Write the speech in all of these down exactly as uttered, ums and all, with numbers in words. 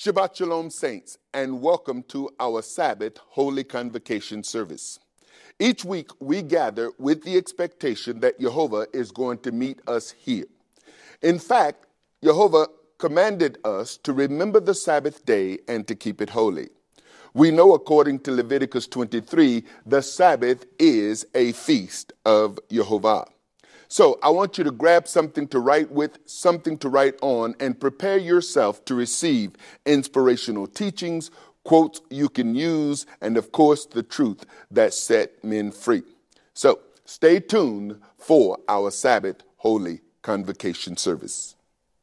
Shabbat Shalom, saints, and welcome to our Sabbath Holy Convocation service. Each week, we gather with the expectation that Jehovah is going to meet us here. In fact, Jehovah commanded us to remember the Sabbath day and to keep it holy. We know, according to Leviticus twenty-three, the Sabbath is a feast of Jehovah. So I want you to grab something to write with, something to write on, and prepare yourself to receive inspirational teachings, quotes you can use, and of course, the truth that set men free. So stay tuned for our Sabbath Holy Convocation service.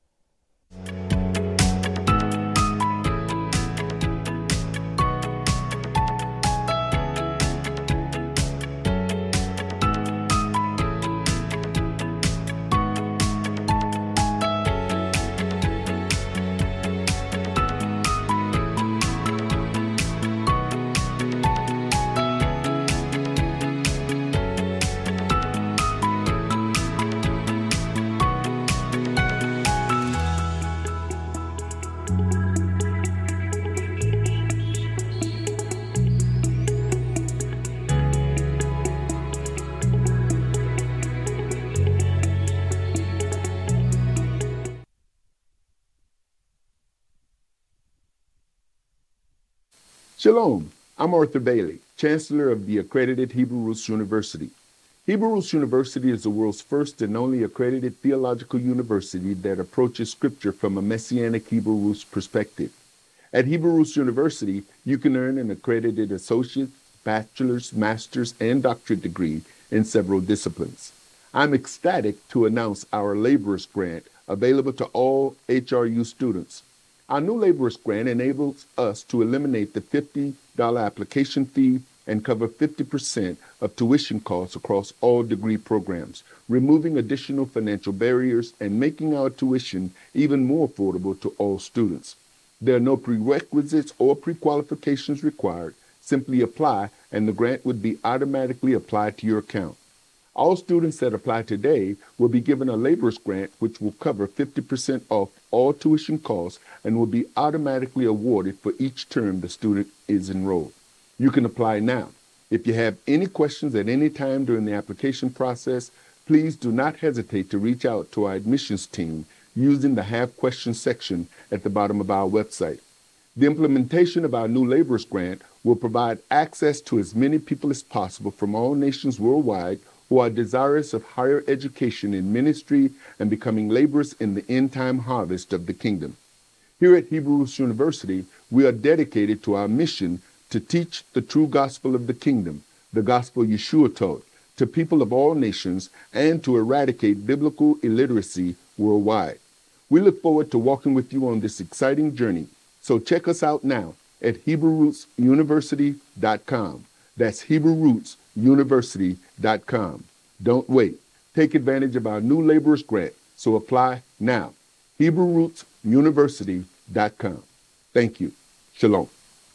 Shalom, I'm Arthur Bailey, Chancellor of the accredited Hebrew Roots University. Hebrew Roots University is the world's first and only accredited theological university that approaches Scripture from a Messianic Hebrew Roots perspective. At Hebrew Roots University, you can earn an accredited associate, bachelor's, master's, and doctorate degree in several disciplines. I'm ecstatic to announce our Laborers Grant available to all H R U students. Our new Laborers Grant enables us to eliminate the fifty dollars application fee and cover fifty percent of tuition costs across all degree programs, removing additional financial barriers and making our tuition even more affordable to all students. There are no prerequisites or pre-qualifications required. Simply apply, and the grant would be automatically applied to your account. All students that apply today will be given a Laborers Grant, which will cover fifty percent off all tuition costs and will be automatically awarded for each term the student is enrolled. You can apply now. If you have any questions at any time during the application process, please do not hesitate to reach out to our admissions team using the Have Questions section at the bottom of our website. The implementation of our new Laborers Grant will provide access to as many people as possible from all nations worldwide who are desirous of higher education in ministry and becoming laborers in the end-time harvest of the kingdom. Here at Hebrew Roots University, we are dedicated to our mission to teach the true gospel of the kingdom, the gospel Yeshua taught, to people of all nations and to eradicate biblical illiteracy worldwide. We look forward to walking with you on this exciting journey. So check us out now at Hebrew Roots University dot com. That's Hebrew Roots University dot com. Don't wait. Take advantage of our new Laborers Grant. So apply now. Hebrew Roots University dot com. Thank you. Shalom.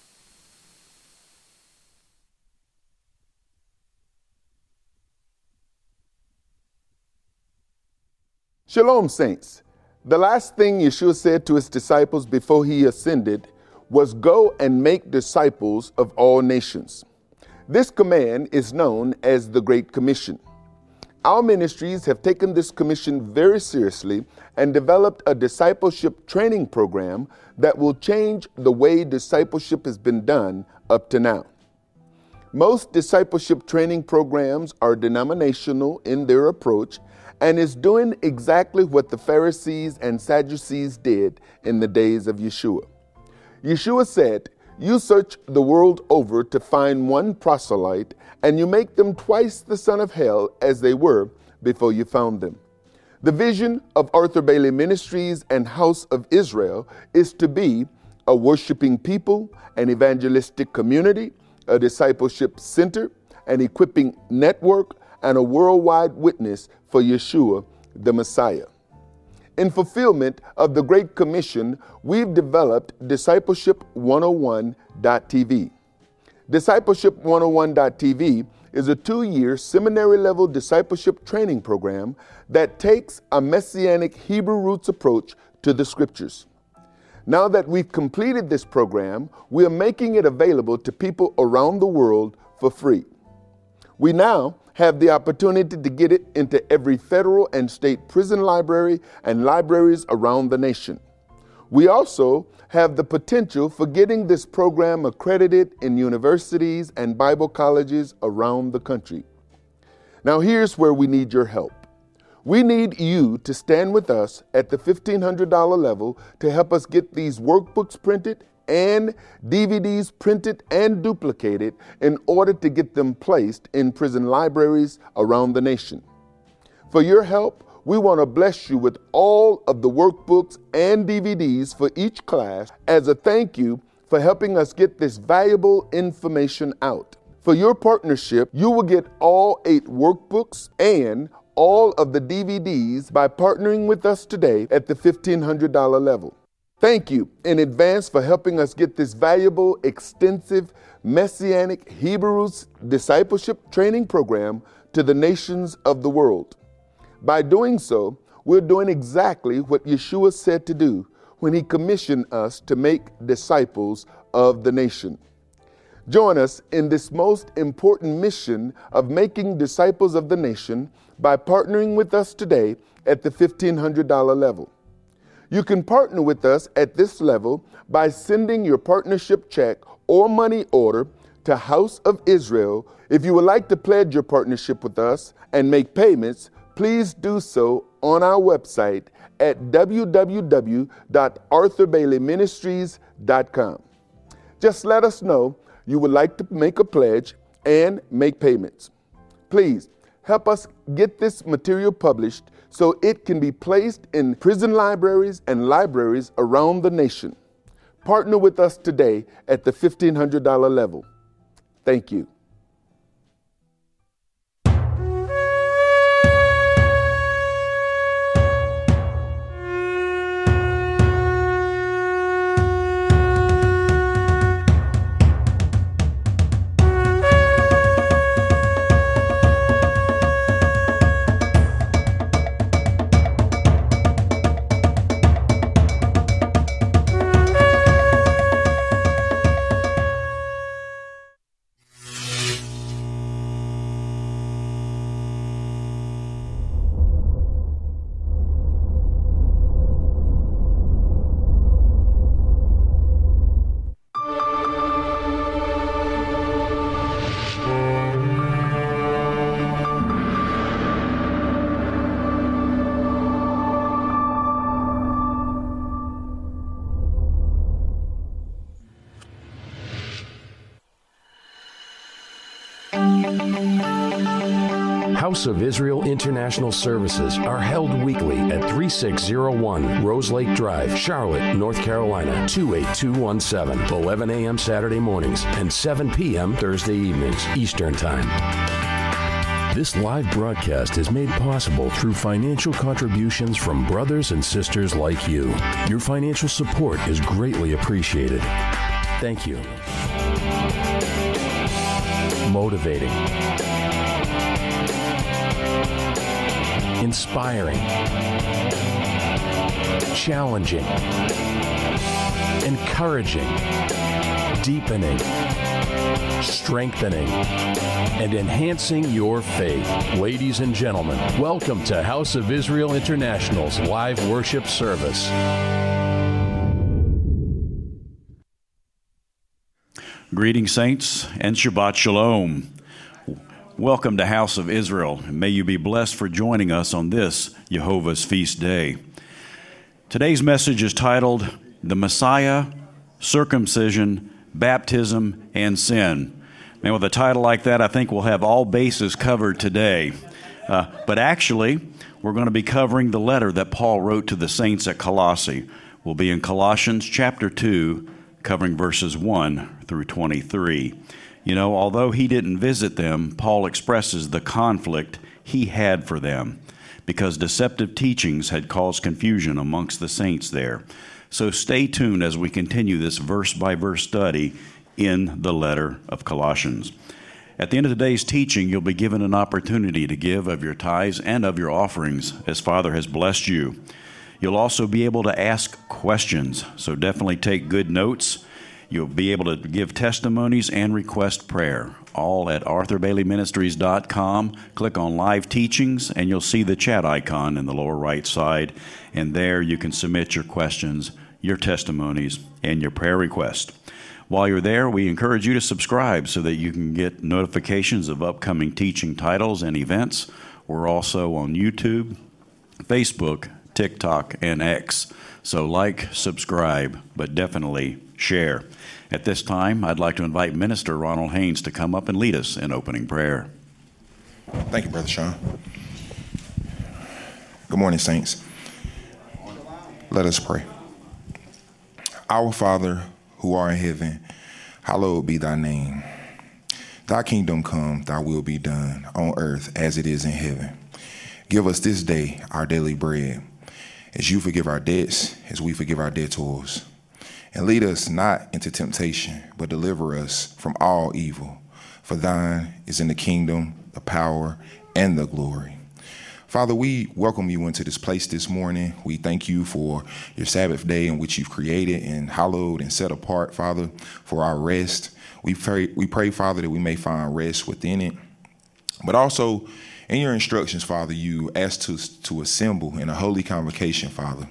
Shalom, saints. The last thing Yeshua said to his disciples before he ascended was, "Go and make disciples of all nations." This command is known as the Great Commission. Our ministries have taken this commission very seriously and developed a discipleship training program that will change the way discipleship has been done up to now. Most discipleship training programs are denominational in their approach and is doing exactly what the Pharisees and Sadducees did in the days of Yeshua. Yeshua said, "You search the world over to find one proselyte, and you make them twice the son of hell as they were before you found them." The vision of Arthur Bailey Ministries and House of Israel is to be a worshiping people, an evangelistic community, a discipleship center, an equipping network, and a worldwide witness for Yeshua, the Messiah. In fulfillment of the Great Commission, we've developed Discipleship one oh one dot T V. Discipleship one oh one dot T V is a two-year seminary-level discipleship training program that takes a Messianic Hebrew roots approach to the Scriptures. Now that we've completed this program, we are making it available to people around the world for free. We now have the opportunity to get it into every federal and state prison library and libraries around the nation. We also have the potential for getting this program accredited in universities and Bible colleges around the country. Now here's where we need your help. We need you to stand with us at the fifteen hundred dollars level to help us get these workbooks printed and D V Ds printed and duplicated in order to get them placed in prison libraries around the nation. For your help, we want to bless you with all of the workbooks and D V Ds for each class as a thank you for helping us get this valuable information out. For your partnership, you will get all eight workbooks and all of the D V Ds by partnering with us today at the fifteen hundred dollars level. Thank you in advance for helping us get this valuable, extensive, Messianic Hebrews discipleship training program to the nations of the world. By doing so, we're doing exactly what Yeshua said to do when he commissioned us to make disciples of the nation. Join us in this most important mission of making disciples of the nation by partnering with us today at the fifteen hundred dollars level. You can partner with us at this level by sending your partnership check or money order to House of Israel. If you would like to pledge your partnership with us and make payments, please do so on our website at w w w dot arthur bailey ministries dot com. Just let us know you would like to make a pledge and make payments. Please help us get this material published so it can be placed in prison libraries and libraries around the nation. Partner with us today at the fifteen hundred dollars level. Thank you. House of Israel International Services are held weekly at thirty-six oh one Rose Lake Drive, Charlotte, North Carolina, two eight two one seven, eleven a.m. Saturday mornings and seven p.m. Thursday evenings, Eastern Time. This live broadcast is made possible through financial contributions from brothers and sisters like you. Your financial support is greatly appreciated. Thank you. Motivating. Inspiring, challenging, encouraging, deepening, strengthening, and enhancing your faith. Ladies and gentlemen, welcome to House of Israel International's live worship service. Greetings, saints, and Shabbat Shalom. Welcome to House of Israel, and may you be blessed for joining us on this Jehovah's Feast Day. Today's message is titled, The Messiah, Circumcision, Baptism, and Sin. Now, with a title like that, I think we'll have all bases covered today. Uh, but actually, we're going to be covering the letter that Paul wrote to the saints at Colossae. We'll be in Colossians chapter two, covering verses one through twenty-three. You know, although he didn't visit them, Paul expresses the conflict he had for them because deceptive teachings had caused confusion amongst the saints there. So stay tuned as we continue this verse-by-verse study in the letter of Colossians. At the end of today's teaching, you'll be given an opportunity to give of your tithes and of your offerings as Father has blessed you. You'll also be able to ask questions, so definitely take good notes. You'll be able to give testimonies and request prayer, all at arthur bailey ministries dot com. Click on Live Teachings, and you'll see the chat icon in the lower right side, and there you can submit your questions, your testimonies, and your prayer request. While you're there, we encourage you to subscribe so that you can get notifications of upcoming teaching titles and events. We're also on YouTube, Facebook, TikTok, and X. So like, subscribe, but definitely share. At this time, I'd like to invite Minister Ronald Haynes to come up and lead us in opening prayer. Thank you, Brother Sean. Good morning, saints. Let us pray. Our Father, who art in heaven, hallowed be thy name. Thy kingdom come, thy will be done on earth as it is in heaven. Give us this day our daily bread, as you forgive our debts, as we forgive our debtors. And lead us not into temptation, but deliver us from all evil. For thine is in the kingdom, the power, and the glory. Father, we welcome you into this place this morning. We thank you for your Sabbath day in which you've created and hallowed and set apart, Father, for our rest. We pray, we pray, Father, that we may find rest within it. But also, in your instructions, Father, you asked us to assemble in a holy convocation, Father,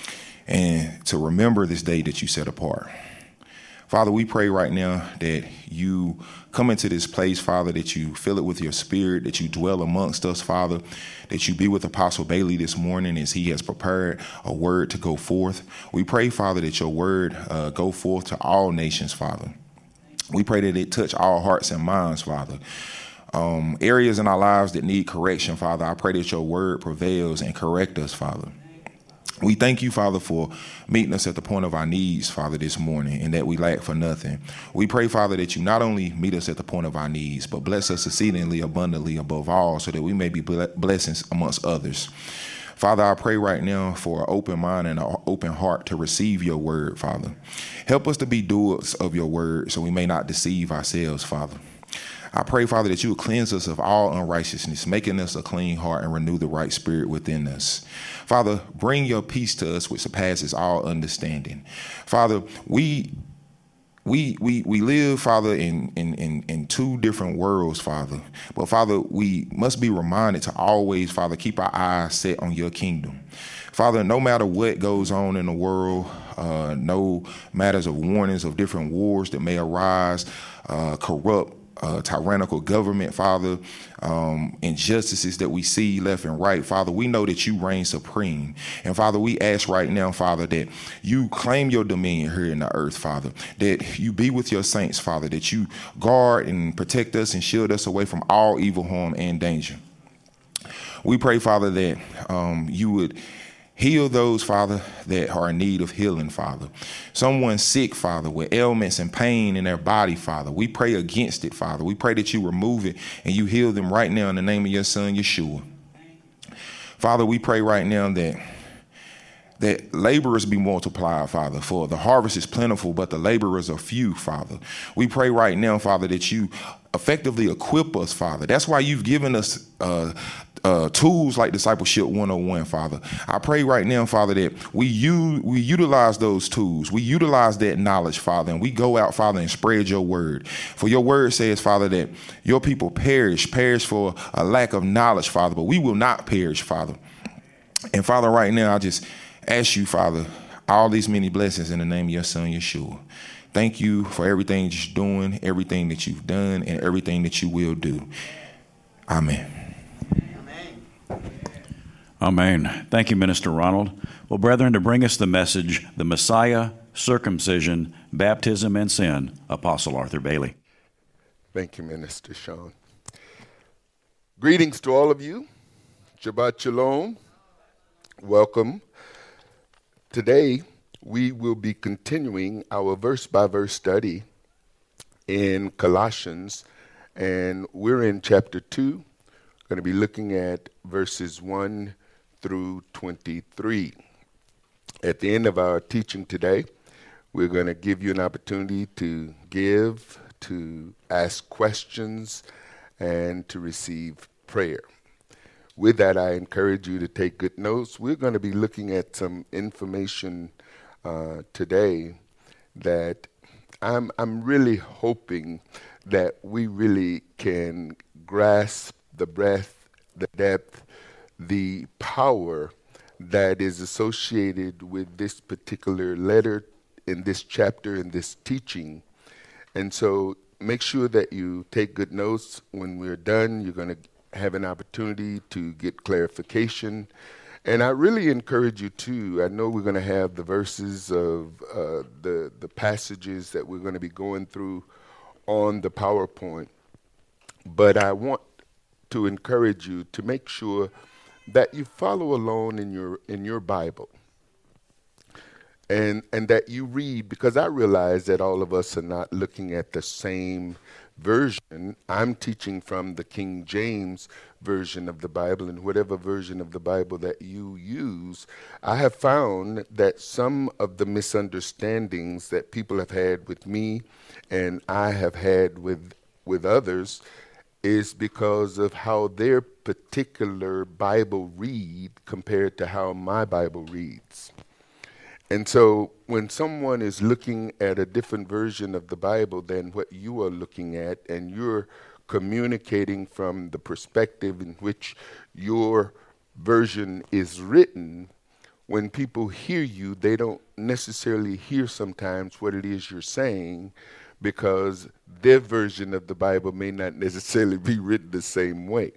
and to remember this day that you set apart. Father, we pray right now that you come into this place, Father, that you fill it with your spirit, that you dwell amongst us, Father, that you be with Apostle Bailey this morning as he has prepared a word to go forth. We pray, Father, that your word uh, go forth to all nations, Father. We pray that it touch all hearts and minds, Father. Um, areas in our lives that need correction, Father, I pray that your word prevails and correct us, Father. We thank you, Father, for meeting us at the point of our needs, Father, this morning, and that we lack for nothing. We pray, Father, that you not only meet us at the point of our needs, but bless us exceedingly abundantly above all, so that we may be blessings amongst others. Father, I pray right now for an open mind and an open heart to receive your word, Father. Help us to be doers of your word so we may not deceive ourselves, Father. I pray, Father, that you will cleanse us of all unrighteousness, making us a clean heart and renew the right spirit within us. Father, bring your peace to us, which surpasses all understanding. Father, we we we we live, Father, in, in, in, in two different worlds, Father. But, Father, we must be reminded to always, Father, keep our eyes set on your kingdom. Father, no matter what goes on in the world, uh, no matters of warnings of different wars that may arise, uh, corrupt, Uh, tyrannical government, Father, um, injustices that we see left and right, Father, we know that you reign supreme. And Father, we ask right now, Father, that you claim your dominion here in the earth, Father, that you be with your saints, Father, that you guard and protect us and shield us away from all evil, harm, and danger. We pray, Father, that um, you would heal those, Father, that are in need of healing, Father. Someone sick, Father, with ailments and pain in their body, Father. We pray against it, Father. We pray that you remove it and you heal them right now in the name of your Son, Yeshua. Father, we pray right now that that laborers be multiplied, Father, for the harvest is plentiful, but the laborers are few, Father. We pray right now, Father, that you effectively equip us, Father. That's why you've given us uh, uh, tools like Discipleship one oh one, Father. I pray right now, Father, that we, u- we utilize those tools. We utilize that knowledge, Father, and we go out, Father, and spread your word. For your word says, Father, that your people perish, perish for a lack of knowledge, Father, but we will not perish, Father. And Father, right now, I just ask you, Father, all these many blessings in the name of your Son, Yeshua. Thank you for everything that you're doing, everything that you've done, and everything that you will do. Amen. Amen. Thank you, Minister Ronald. Well, brethren, to bring us the message, the Messiah, circumcision, baptism, and sin, Apostle Arthur Bailey. Thank you, Minister Sean. Greetings to all of you. Shabbat Shalom. Welcome. Today, we will be continuing our verse-by-verse study in Colossians, and we're in chapter two. Going to be looking at verses one through twenty-three. At the end of our teaching today, we're going to give you an opportunity to give, to ask questions, and to receive prayer. with that, I encourage you to take good notes. We're going to be looking at some information uh, today that I'm I'm really hoping that we really can grasp the breadth, the depth, the power that is associated with this particular letter in this chapter, in this teaching. And so make sure that you take good notes. When we're done, you're going to have an opportunity to get clarification. And I really encourage you too. I know we're going to have the verses of uh, the, the passages that we're going to be going through on the PowerPoint. But I want to encourage you to make sure that you follow along in your in your Bible. And and that you read, because I realize that all of us are not looking at the same version. I'm teaching from the King James version of the Bible, and whatever version of the Bible that you use, I have found that some of the misunderstandings that people have had with me and I have had with with others is because of how their particular Bible read compared to how my Bible reads. And so when someone is looking at a different version of the Bible than what you are looking at, and you're communicating from the perspective in which your version is written, when people hear you, they don't necessarily hear sometimes what it is you're saying, because their version of the Bible may not necessarily be written the same way.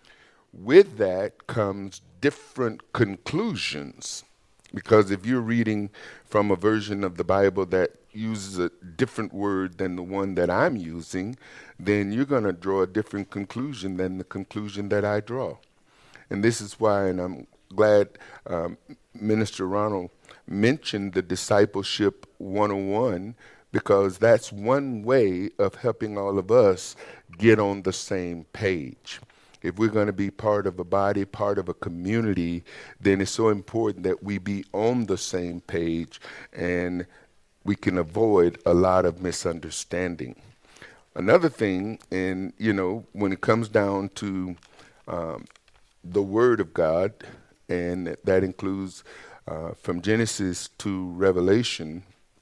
With that comes different conclusions, because if you're reading from a version of the Bible that uses a different word than the one that I'm using, then you're going to draw a different conclusion than the conclusion that I draw. And this is why, and I'm glad um, Minister Ronald mentioned the Discipleship one oh one, because that's one way of helping all of us get on the same page. If we're going to be part of a body, part of a community, then it's so important that we be on the same page and we can avoid a lot of misunderstanding. Another thing, and you know, when it comes down to um, the Word of God, and that includes uh, from Genesis to Revelation,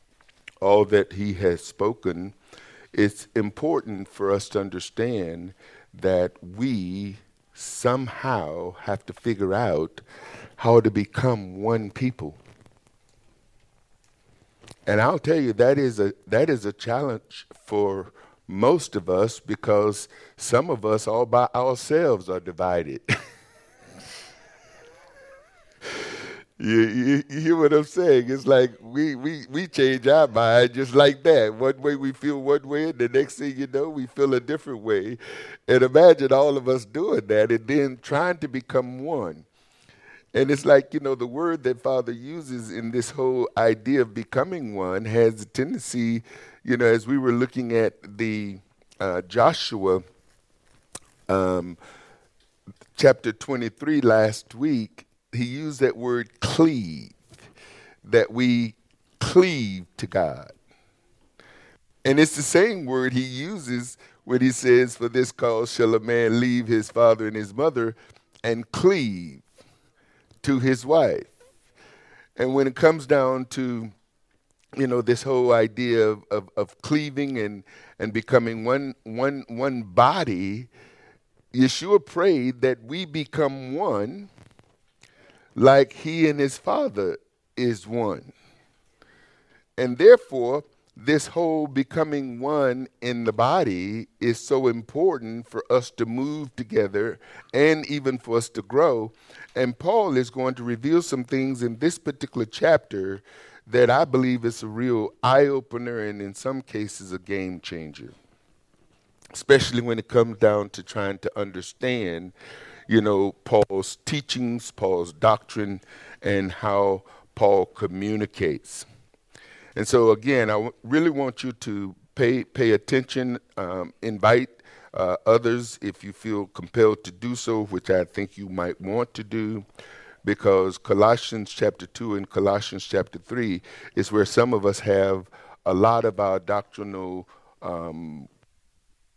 all that He has spoken, it's important for us to understand that we somehow have to figure out how to become one people. And I'll tell you, that is a that is a challenge for most of us, because some of us all by ourselves are divided. You, you, you hear what I'm saying? It's like we, we, we change our mind just like that. One way we feel one way, and the next thing you know, we feel a different way. And imagine all of us doing that and then trying to become one. And it's like, you know, the word that Father uses in this whole idea of becoming one has a tendency, you know, as we were looking at the uh, Joshua um, chapter twenty-three last week, he used that word cleave, that we cleave to God. And it's the same word he uses when he says, for this cause shall a man leave his father and his mother and cleave to his wife. And when it comes down to, you know, this whole idea of, of, of cleaving and, and becoming one, one, one body, Yeshua prayed that we become one like he and his Father is one. And therefore, this whole becoming one in the body is so important for us to move together and even for us to grow. And Paul is going to reveal some things in this particular chapter that I believe is a real eye-opener and in some cases a game changer, especially when it comes down to trying to understand, you know, Paul's teachings, Paul's doctrine, and how Paul communicates. And so, again, I w- really want you to pay pay attention, um, invite uh, others if you feel compelled to do so, which I think you might want to do, because Colossians chapter two and Colossians chapter three is where some of us have a lot of our doctrinal um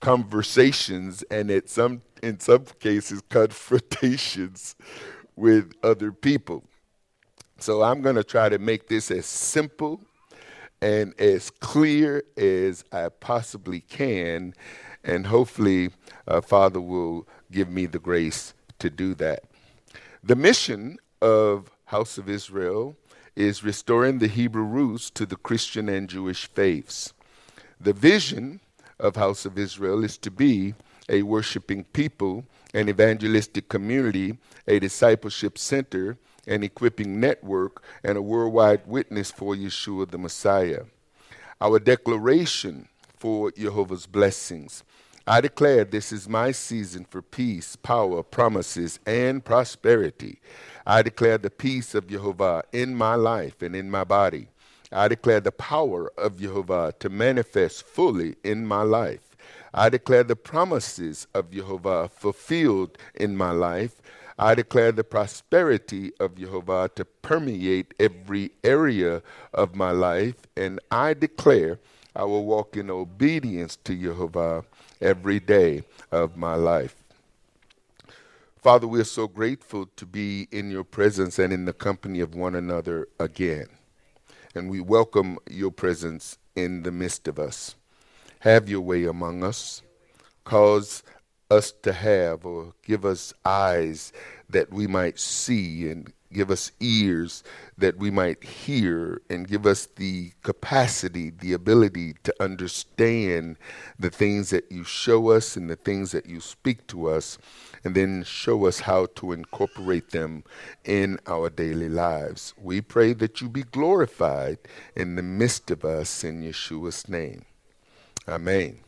conversations and at some, in some cases, confrontations with other people. So I'm going to try to make this as simple and as clear as I possibly can, and hopefully uh, Father will give me the grace to do that. The mission of House of Israel is restoring the Hebrew roots to the Christian and Jewish faiths. The vision of House of Israel is to be a worshiping people, an evangelistic community, a discipleship center, an equipping network, and a worldwide witness for Yeshua the Messiah. Our declaration for Jehovah's blessings. I declare this is my season for peace, power, promises, and prosperity. I declare the peace of Jehovah in my life and in my body. I declare the power of Jehovah to manifest fully in my life. I declare the promises of Jehovah fulfilled in my life. I declare the prosperity of Jehovah to permeate every area of my life, and I declare I will walk in obedience to Jehovah every day of my life. Father, we are so grateful to be in your presence and in the company of one another again, and we welcome your presence in the midst of us. Have your way among us. Cause us to have, or give us eyes that we might see, and give us ears that we might hear, and give us the capacity, the ability to understand the things that you show us and the things that you speak to us, and then show us how to incorporate them in our daily lives. We pray that you be glorified in the midst of us, in Yeshua's name. Amen.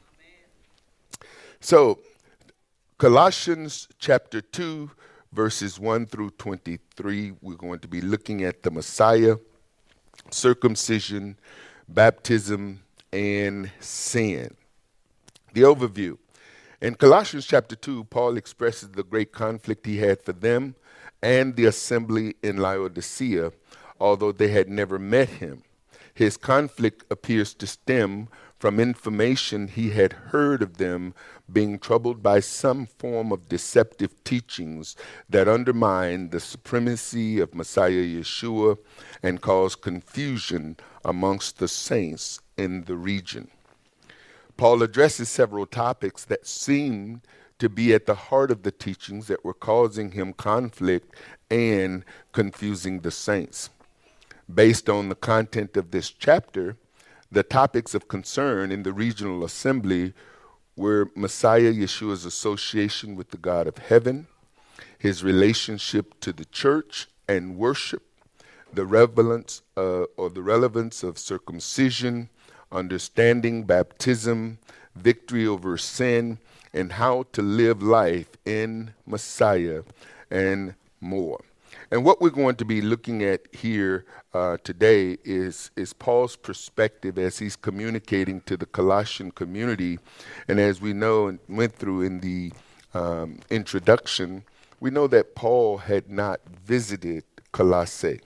So, Colossians chapter two, verses one through twenty-three, we're going to be looking at the Messiah, circumcision, baptism, and sin. The overview. In Colossians chapter two, Paul expresses the great conflict he had for them and the assembly in Laodicea, although they had never met him. His conflict appears to stem from information he had heard of them being troubled by some form of deceptive teachings that undermine the supremacy of Messiah Yeshua and cause confusion amongst the saints in the region. Paul addresses several topics that seemed to be at the heart of the teachings that were causing him conflict and confusing the saints. Based on the content of this chapter, the topics of concern in the regional assembly were Messiah Yeshua's association with the God of heaven, his relationship to the church and worship, the relevance, uh, or the relevance of circumcision, understanding baptism, victory over sin, and how to live life in Messiah, and more. And what we're going to be looking at here uh, today is, is Paul's perspective as he's communicating to the Colossian community. And as we know and went through in the um, introduction, we know that Paul had not visited Colossae.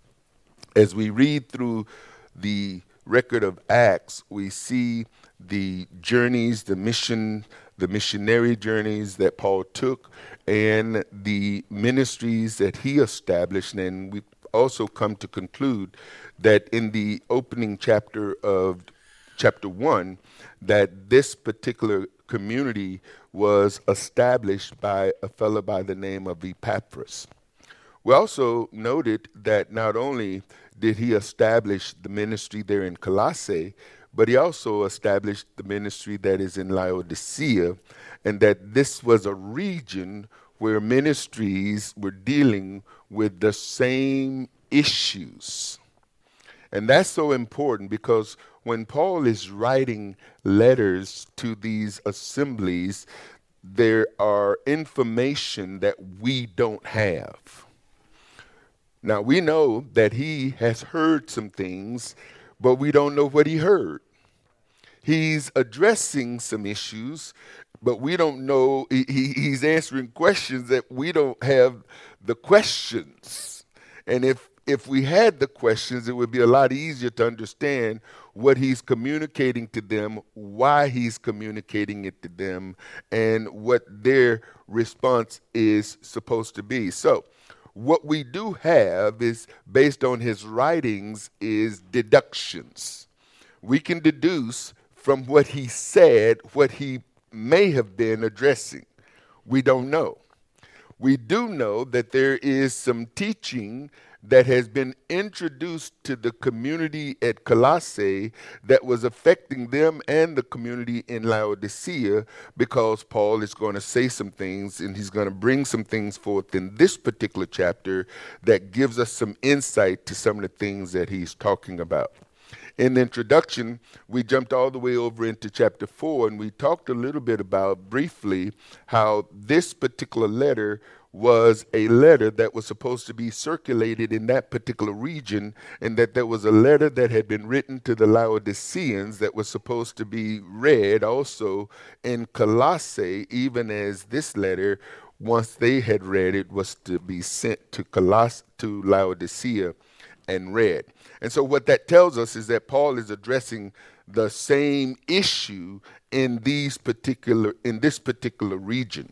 As we read through the record of Acts, we see the journeys, the mission, the missionary journeys that Paul took, and the ministries that he established. And we also come to conclude that in the opening chapter of chapter one, that this particular community was established by a fellow by the name of Epaphras. We also noted that not only did he establish the ministry there in Colossae, but he also established the ministry that is in Laodicea, and that this was a region where ministries were dealing with the same issues. And that's so important because when Paul is writing letters to these assemblies, there are information that we don't have. Now, we know that he has heard some things, but we don't know what he heard. He's addressing some issues, but we don't know. He, he's answering questions that we don't have the questions. And if if we had the questions, it would be a lot easier to understand what he's communicating to them, why he's communicating it to them, and what their response is supposed to be. So what we do have is, based on his writings, is deductions. We can deduce from what he said what he may have been addressing. We don't know. We do know that there is some teaching that has been introduced to the community at Colossae that was affecting them and the community in Laodicea, because Paul is going to say some things and he's going to bring some things forth in this particular chapter that gives us some insight to some of the things that he's talking about. In the introduction, we jumped all the way over into chapter four, and we talked a little bit about briefly how this particular letter was a letter that was supposed to be circulated in that particular region, and that there was a letter that had been written to the Laodiceans that was supposed to be read also in Colossae, even as this letter, once they had read it, was to be sent to Coloss- to Laodicea and read. And so what that tells us is that Paul is addressing the same issue in these particular in this particular region.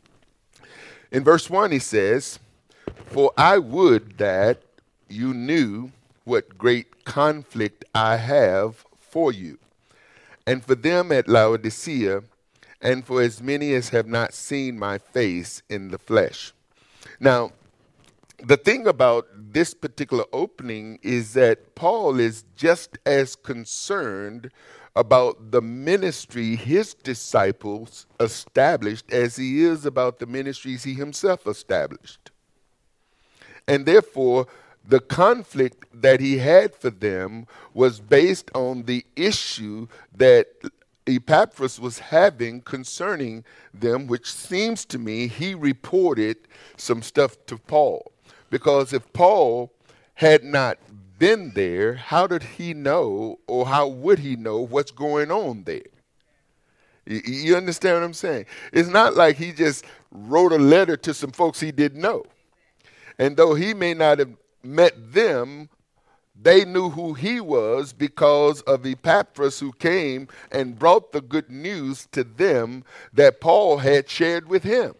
In verse one, he says, "For I would that you knew what great conflict I have for you, and for them at Laodicea, and for as many as have not seen my face in the flesh." Now, the thing about this particular opening is that Paul is just as concerned about the ministry his disciples established as he is about the ministries he himself established. And therefore, the conflict that he had for them was based on the issue that Epaphras was having concerning them, which seems to me he reported some stuff to Paul. Because if Paul had not been there, how did he know, or how would he know what's going on there? You, you understand what I'm saying? It's not like he just wrote a letter to some folks he didn't know. And though he may not have met them, they knew who he was because of Epaphras, who came and brought the good news to them that Paul had shared with him.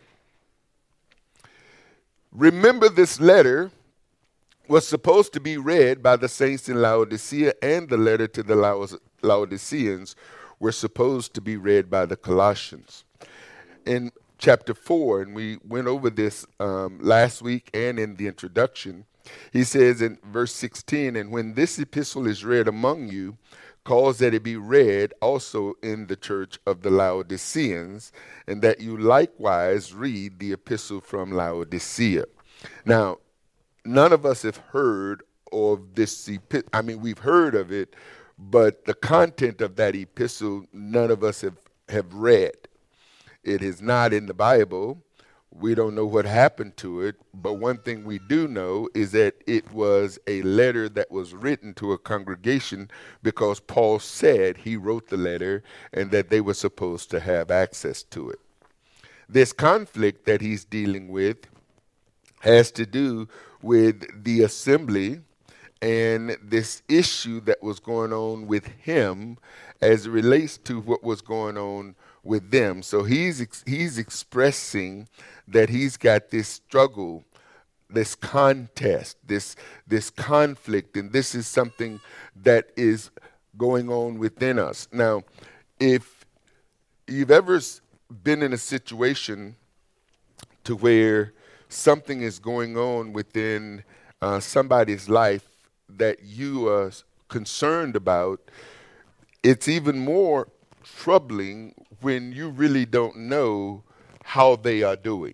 Remember, this letter was supposed to be read by the saints in Laodicea, and the letter to the Laodiceans were supposed to be read by the Colossians. In chapter four, and we went over this um, last week and in the introduction, he says in verse sixteen, "And when this epistle is read among you, cause that it be read also in the church of the Laodiceans, and that you likewise read the epistle from Laodicea." Now, none of us have heard of this epistle. I mean, we've heard of it, but the content of that epistle, none of us have, have read. It is not in the Bible. We don't know what happened to it, but one thing we do know is that it was a letter that was written to a congregation because Paul said he wrote the letter and that they were supposed to have access to it. This conflict that he's dealing with has to do with the assembly and this issue that was going on with him as it relates to what was going on with them. So he's ex- he's expressing that he's got this struggle, this contest, this this conflict, and this is something that is going on within us. Now, if you've ever been in a situation to where something is going on within uh, somebody's life that you are concerned about, it's even more troubling when you really don't know how they are doing.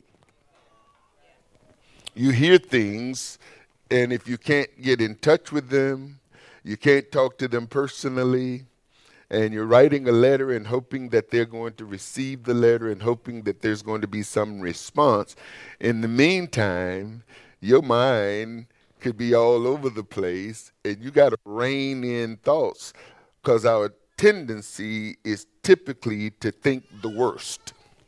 You hear things, and if you can't get in touch with them, you can't talk to them personally, and you're writing a letter and hoping that they're going to receive the letter and hoping that there's going to be some response. In the meantime, your mind could be all over the place, and you got to rein in thoughts, because our tendency is typically to think the worst.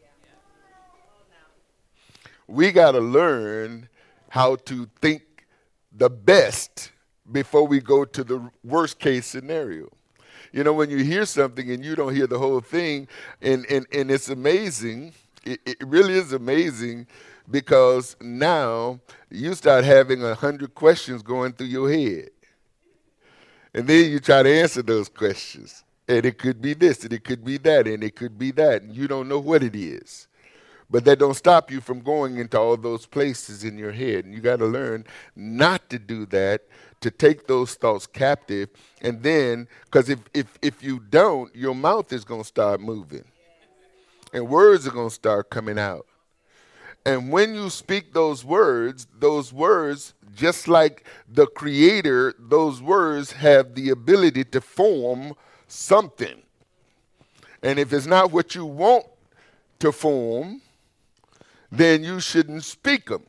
We got to learn how to think the best before we go to the worst case scenario. You know, when you hear something and you don't hear the whole thing, and, and, and it's amazing, it, it really is amazing, because now you start having a hundred questions going through your head. And then you try to answer those questions. And it could be this, and it could be that, and it could be that, and you don't know what it is. But that don't stop you from going into all those places in your head. And you got to learn not to do that, to take those thoughts captive. And then, because if, if, if you don't, your mouth is going to start moving. And words are going to start coming out. And when you speak those words, those words, just like the Creator, those words have the ability to form something. And if it's not what you want to form, then you shouldn't speak them.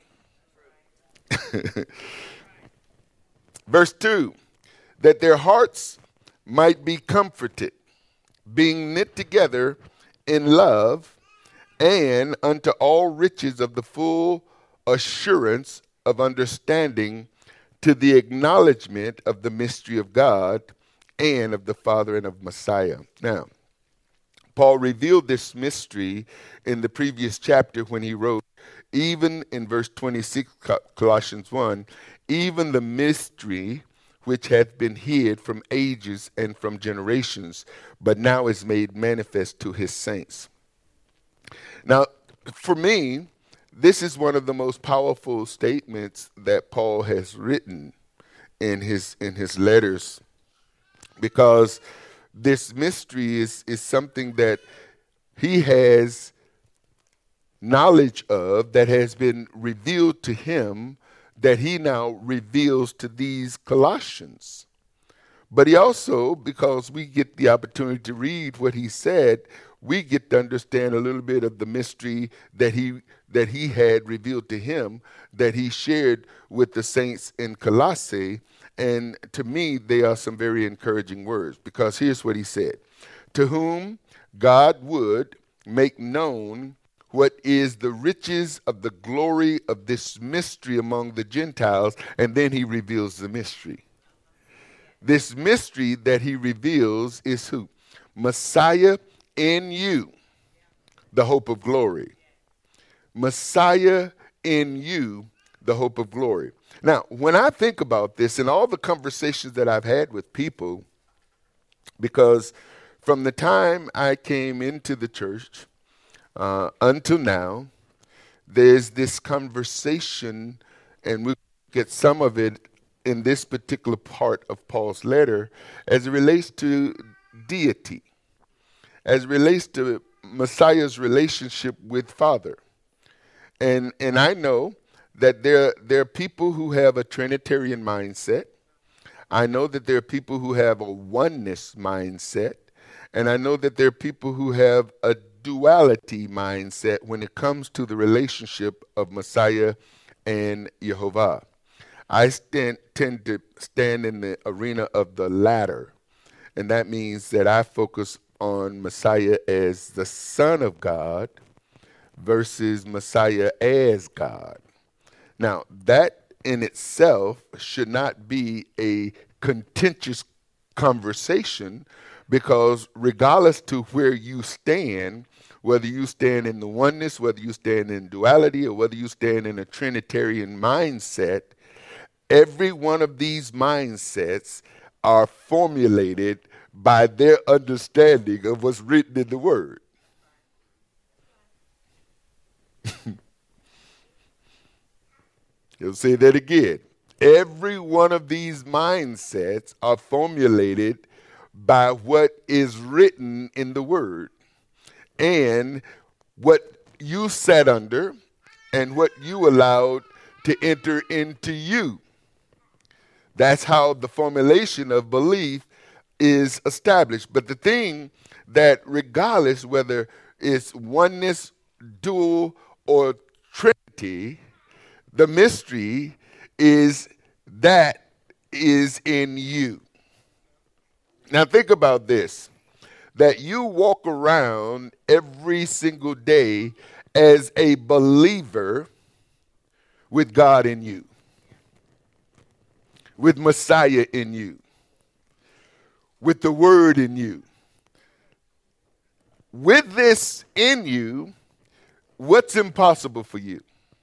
Verse two, that their hearts might be comforted, being knit together in love, and unto all riches of the full assurance of understanding, to the acknowledgement of the mystery of God and of the Father and of Messiah. Now, Paul revealed this mystery in the previous chapter when he wrote, even in verse twenty-six, Colossians one, even the mystery which hath been hid from ages and from generations, but now is made manifest to his saints. Now, for me, this is one of the most powerful statements that Paul has written in his in his letters, because this mystery is, is something that he has knowledge of, that has been revealed to him, that he now reveals to these Colossians. But he also, because we get the opportunity to read what he said, we get to understand a little bit of the mystery that he that he had revealed to him, that he shared with the saints in Colossae. And to me, they are some very encouraging words, because here's what he said. To whom God would make known what is the riches of the glory of this mystery among the Gentiles, and then he reveals the mystery. This mystery that he reveals is who? Messiah in you, the hope of glory. Messiah in you, the hope of glory. Now, when I think about this and all the conversations that I've had with people, because from the time I came into the church uh, until now, there's this conversation, and we get some of it in this particular part of Paul's letter, as it relates to deity, as it relates to Messiah's relationship with Father. And and I know that there, there are people who have a Trinitarian mindset. I know that there are people who have a oneness mindset. And I know that there are people who have a duality mindset when it comes to the relationship of Messiah and Jehovah. I stand, tend to stand in the arena of the latter. And that means that I focus on Messiah as the Son of God versus Messiah as God. Now, that in itself should not be a contentious conversation, because regardless to where you stand, whether you stand in the oneness, whether you stand in duality, or whether you stand in a Trinitarian mindset, every one of these mindsets are formulated by their understanding of what's written in the Word. You'll say that again. Every one of these mindsets are formulated by what is written in the Word, and what you sat under and what you allowed to enter into you. That's how the formulation of belief is established. But the thing that, regardless whether it's oneness, dual, or Trinity, the mystery is that is in you. Now think about this, that you walk around every single day as a believer with God in you, with Messiah in you, with the word in you. With this in you, what's impossible for you?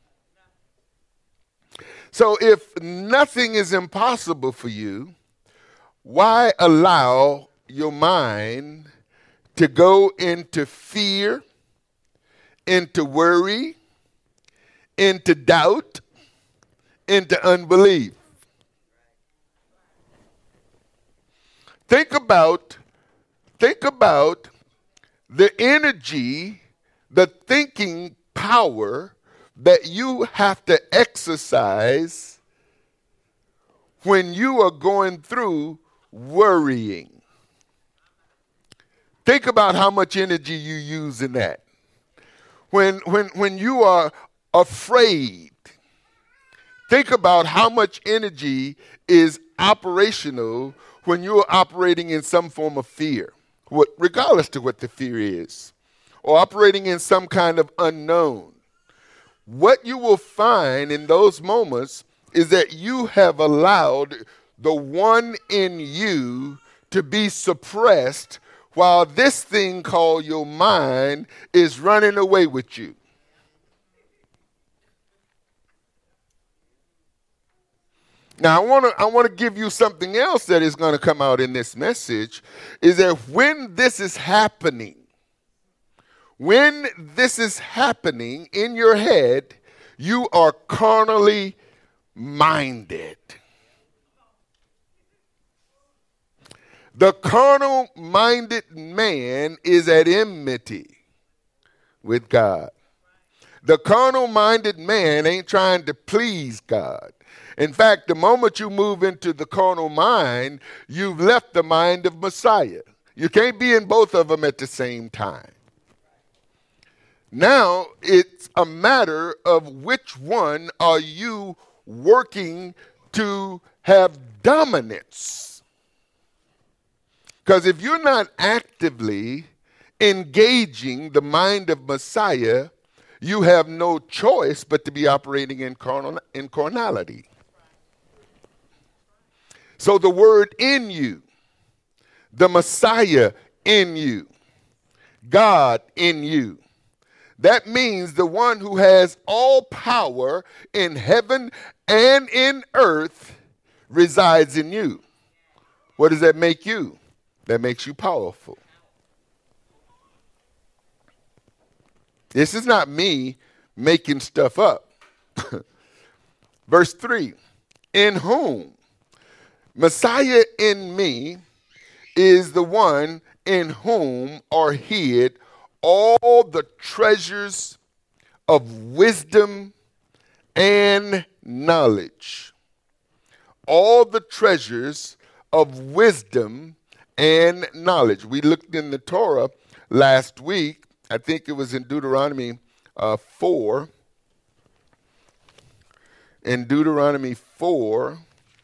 So if nothing is impossible for you, why allow your mind to go into fear, into worry, into doubt, into unbelief? Think about, think about the energy, the thinking power that you have to exercise when you are going through worrying. Think about how much energy you use in that. When, when, when you are afraid, think about how much energy is operational when you are operating in some form of fear, what, regardless to what the fear is, or operating in some kind of unknown. What you will find in those moments is that you have allowed the one in you to be suppressed while this thing called your mind is running away with you. Now, I want to I want to give you something else that is going to come out in this message, is that when this is happening, when this is happening in your head, you are carnally minded. The carnal-minded man is at enmity with God. The carnal-minded man ain't trying to please God. In fact, the moment you move into the carnal mind, you've left the mind of Messiah. You can't be in both of them at the same time. Now, it's a matter of which one are you working to have dominance. Because if you're not actively engaging the mind of Messiah, you have no choice but to be operating in carnal, in carnality. So the word in you, the Messiah in you, God in you, that means the one who has all power in heaven and in earth resides in you. What does that make you? That makes you powerful. This is not me making stuff up. Verse three, in whom? Messiah in me is the one in whom are hid all the treasures of wisdom and knowledge. All the treasures of wisdom and knowledge. We looked in the Torah last week. I think it was in Deuteronomy uh, four. In Deuteronomy four.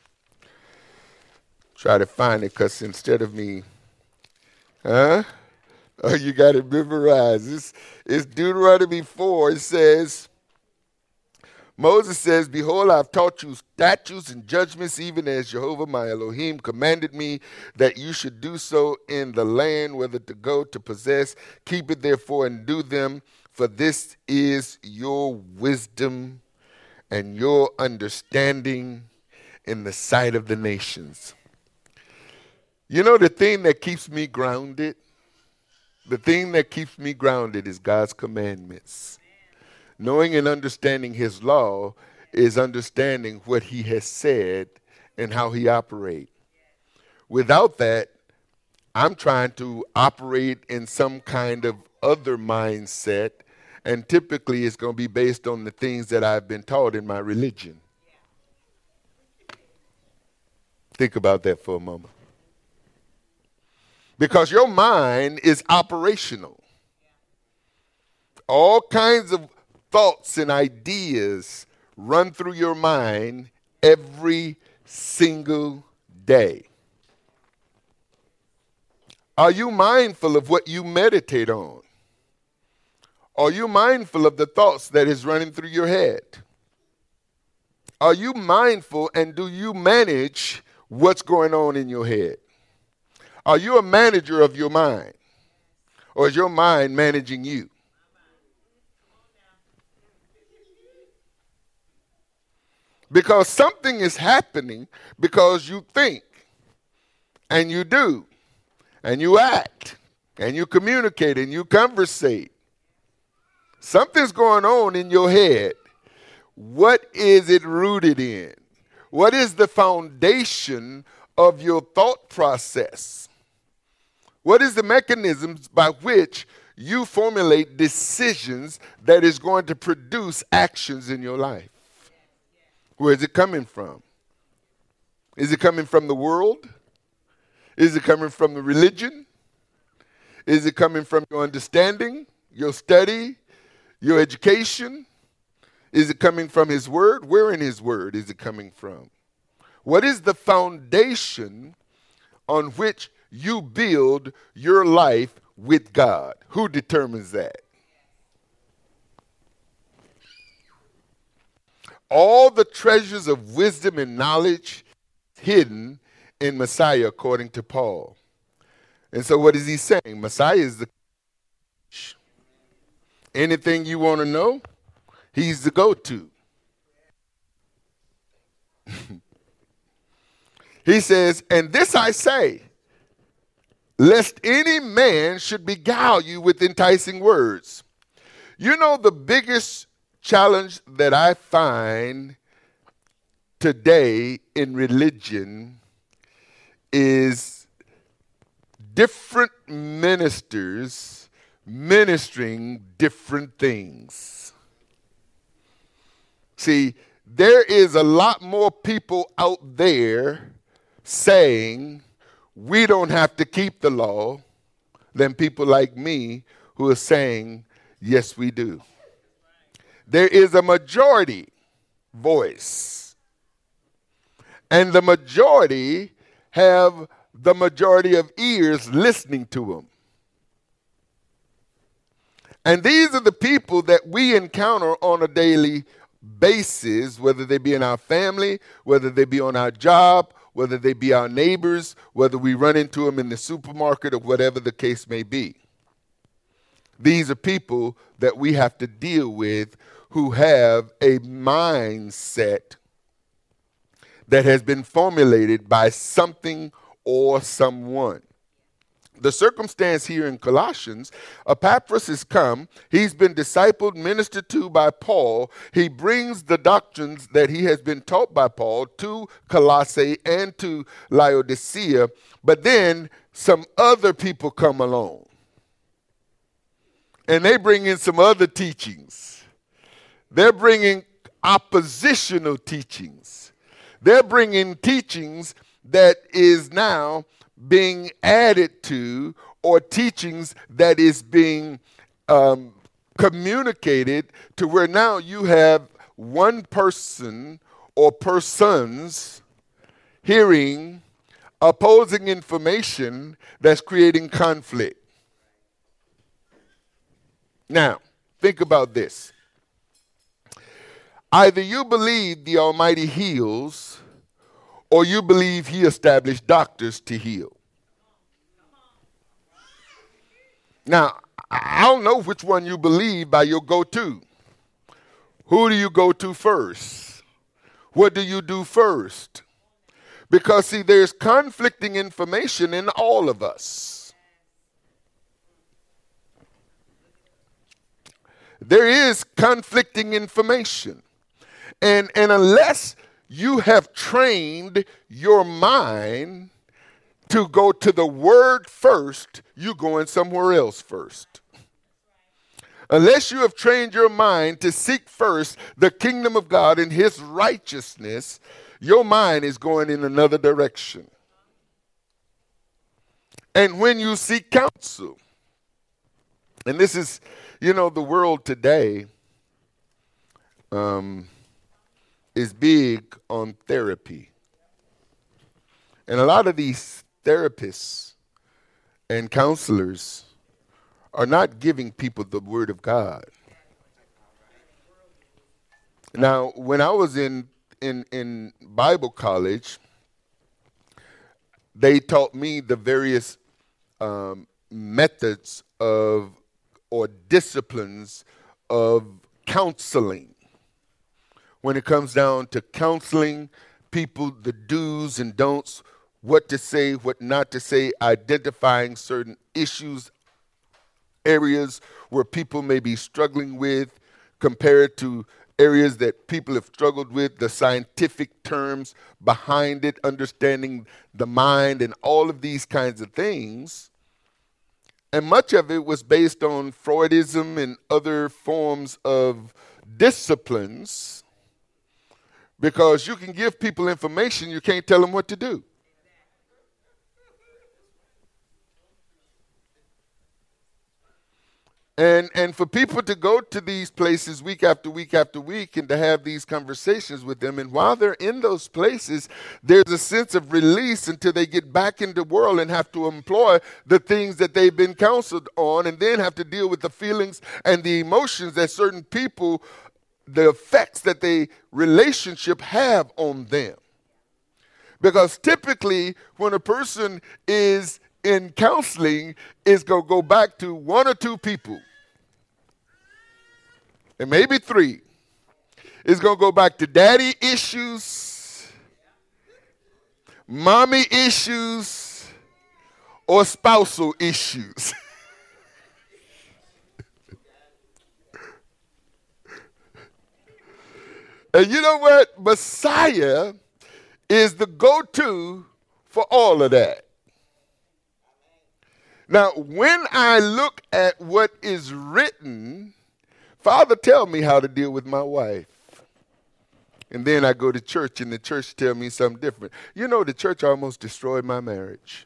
Try to find it, because instead of me, huh? Oh, you got it memorized. It's, it's Deuteronomy four. It says, Moses says, behold, I've taught you statutes and judgments, even as Jehovah my Elohim commanded me that you should do so in the land, whether to go to possess. Keep it therefore and do them, for this is your wisdom and your understanding in the sight of the nations. You know, the thing that keeps me grounded, the thing that keeps me grounded is God's commandments. Knowing and understanding his law is understanding what he has said and how he operates. Without that, I'm trying to operate in some kind of other mindset, and typically it's going to be based on the things that I've been taught in my religion. Think about that for a moment. Because your mind is operational. All kinds of thoughts and ideas run through your mind every single day. Are you mindful of what you meditate on? Are you mindful of the thoughts that is running through your head? Are you mindful, and do you manage what's going on in your head? Are you a manager of your mind? Or is your mind managing you? Because something is happening because you think and you do and you act and you communicate and you conversate. Something's going on in your head. What is it rooted in? What is the foundation of your thought process? What is the mechanisms by which you formulate decisions that is going to produce actions in your life? Where is it coming from? Is it coming from the world? Is it coming from the religion? Is it coming from your understanding, your study, your education? Is it coming from his word? Where in his word is it coming from? What is the foundation on which you build your life with God? Who determines that? All the treasures of wisdom and knowledge hidden in Messiah, according to Paul. And so what is he saying? Messiah is the anything you want to know, he's the go-to. He says, and this I say, lest any man should beguile you with enticing words. You know, the biggest challenge that I find today in religion is different ministers ministering different things. See, there is a lot more people out there saying we don't have to keep the law than people like me who are saying, yes, we do. There is a majority voice, and the majority have the majority of ears listening to them. And these are the people that we encounter on a daily basis, whether they be in our family, whether they be on our job, whether they be our neighbors, whether we run into them in the supermarket or whatever the case may be. These are people that we have to deal with who have a mindset that has been formulated by something or someone. The circumstance here in Colossians, Epaphras has come. He's been discipled, ministered to by Paul. He brings the doctrines that he has been taught by Paul to Colossae and to Laodicea. But then some other people come along. And they bring in some other teachings. They're bringing oppositional teachings. They're bringing teachings that is now being added to, or teachings that is being um, communicated to where now you have one person or persons hearing opposing information that's creating conflict. Now, think about this. Either you believe the Almighty heals, or you believe he established doctors to heal. Now, I don't know which one you believe by your go-to. Who do you go to first? What do you do first? Because, see, there's conflicting information in all of us. There is conflicting information. And, and unless you have trained your mind to go to the word first, you're going somewhere else first. Unless you have trained your mind to seek first the kingdom of God and his righteousness, your mind is going in another direction. And when you seek counsel, and this is, you know, the world today um, is big on therapy. And a lot of these therapists and counselors are not giving people the word of God. Now, when I was in, in, in Bible college, they taught me the various um, methods of or disciplines of counseling. When it comes down to counseling people, the do's and don'ts, what to say, what not to say, identifying certain issues, areas where people may be struggling with compared to areas that people have struggled with, the scientific terms behind it, understanding the mind and all of these kinds of things. And much of it was based on Freudism and other forms of disciplines, because you can give people information, you can't tell them what to do. And and for people to go to these places week after week after week and to have these conversations with them, and while they're in those places, there's a sense of release until they get back into the world and have to employ the things that they've been counseled on, and then have to deal with the feelings and the emotions that certain people, the effects that they relationship have on them. Because typically when a person is in counseling, it's going to go back to one or two people. And maybe three. It's going to go back to daddy issues, mommy issues, or spousal issues. And you know what? Messiah is the go-to for all of that. Now, when I look at what is written, Father, tell me how to deal with my wife. And then I go to church, and the church tell me something different. You know, the church almost destroyed my marriage.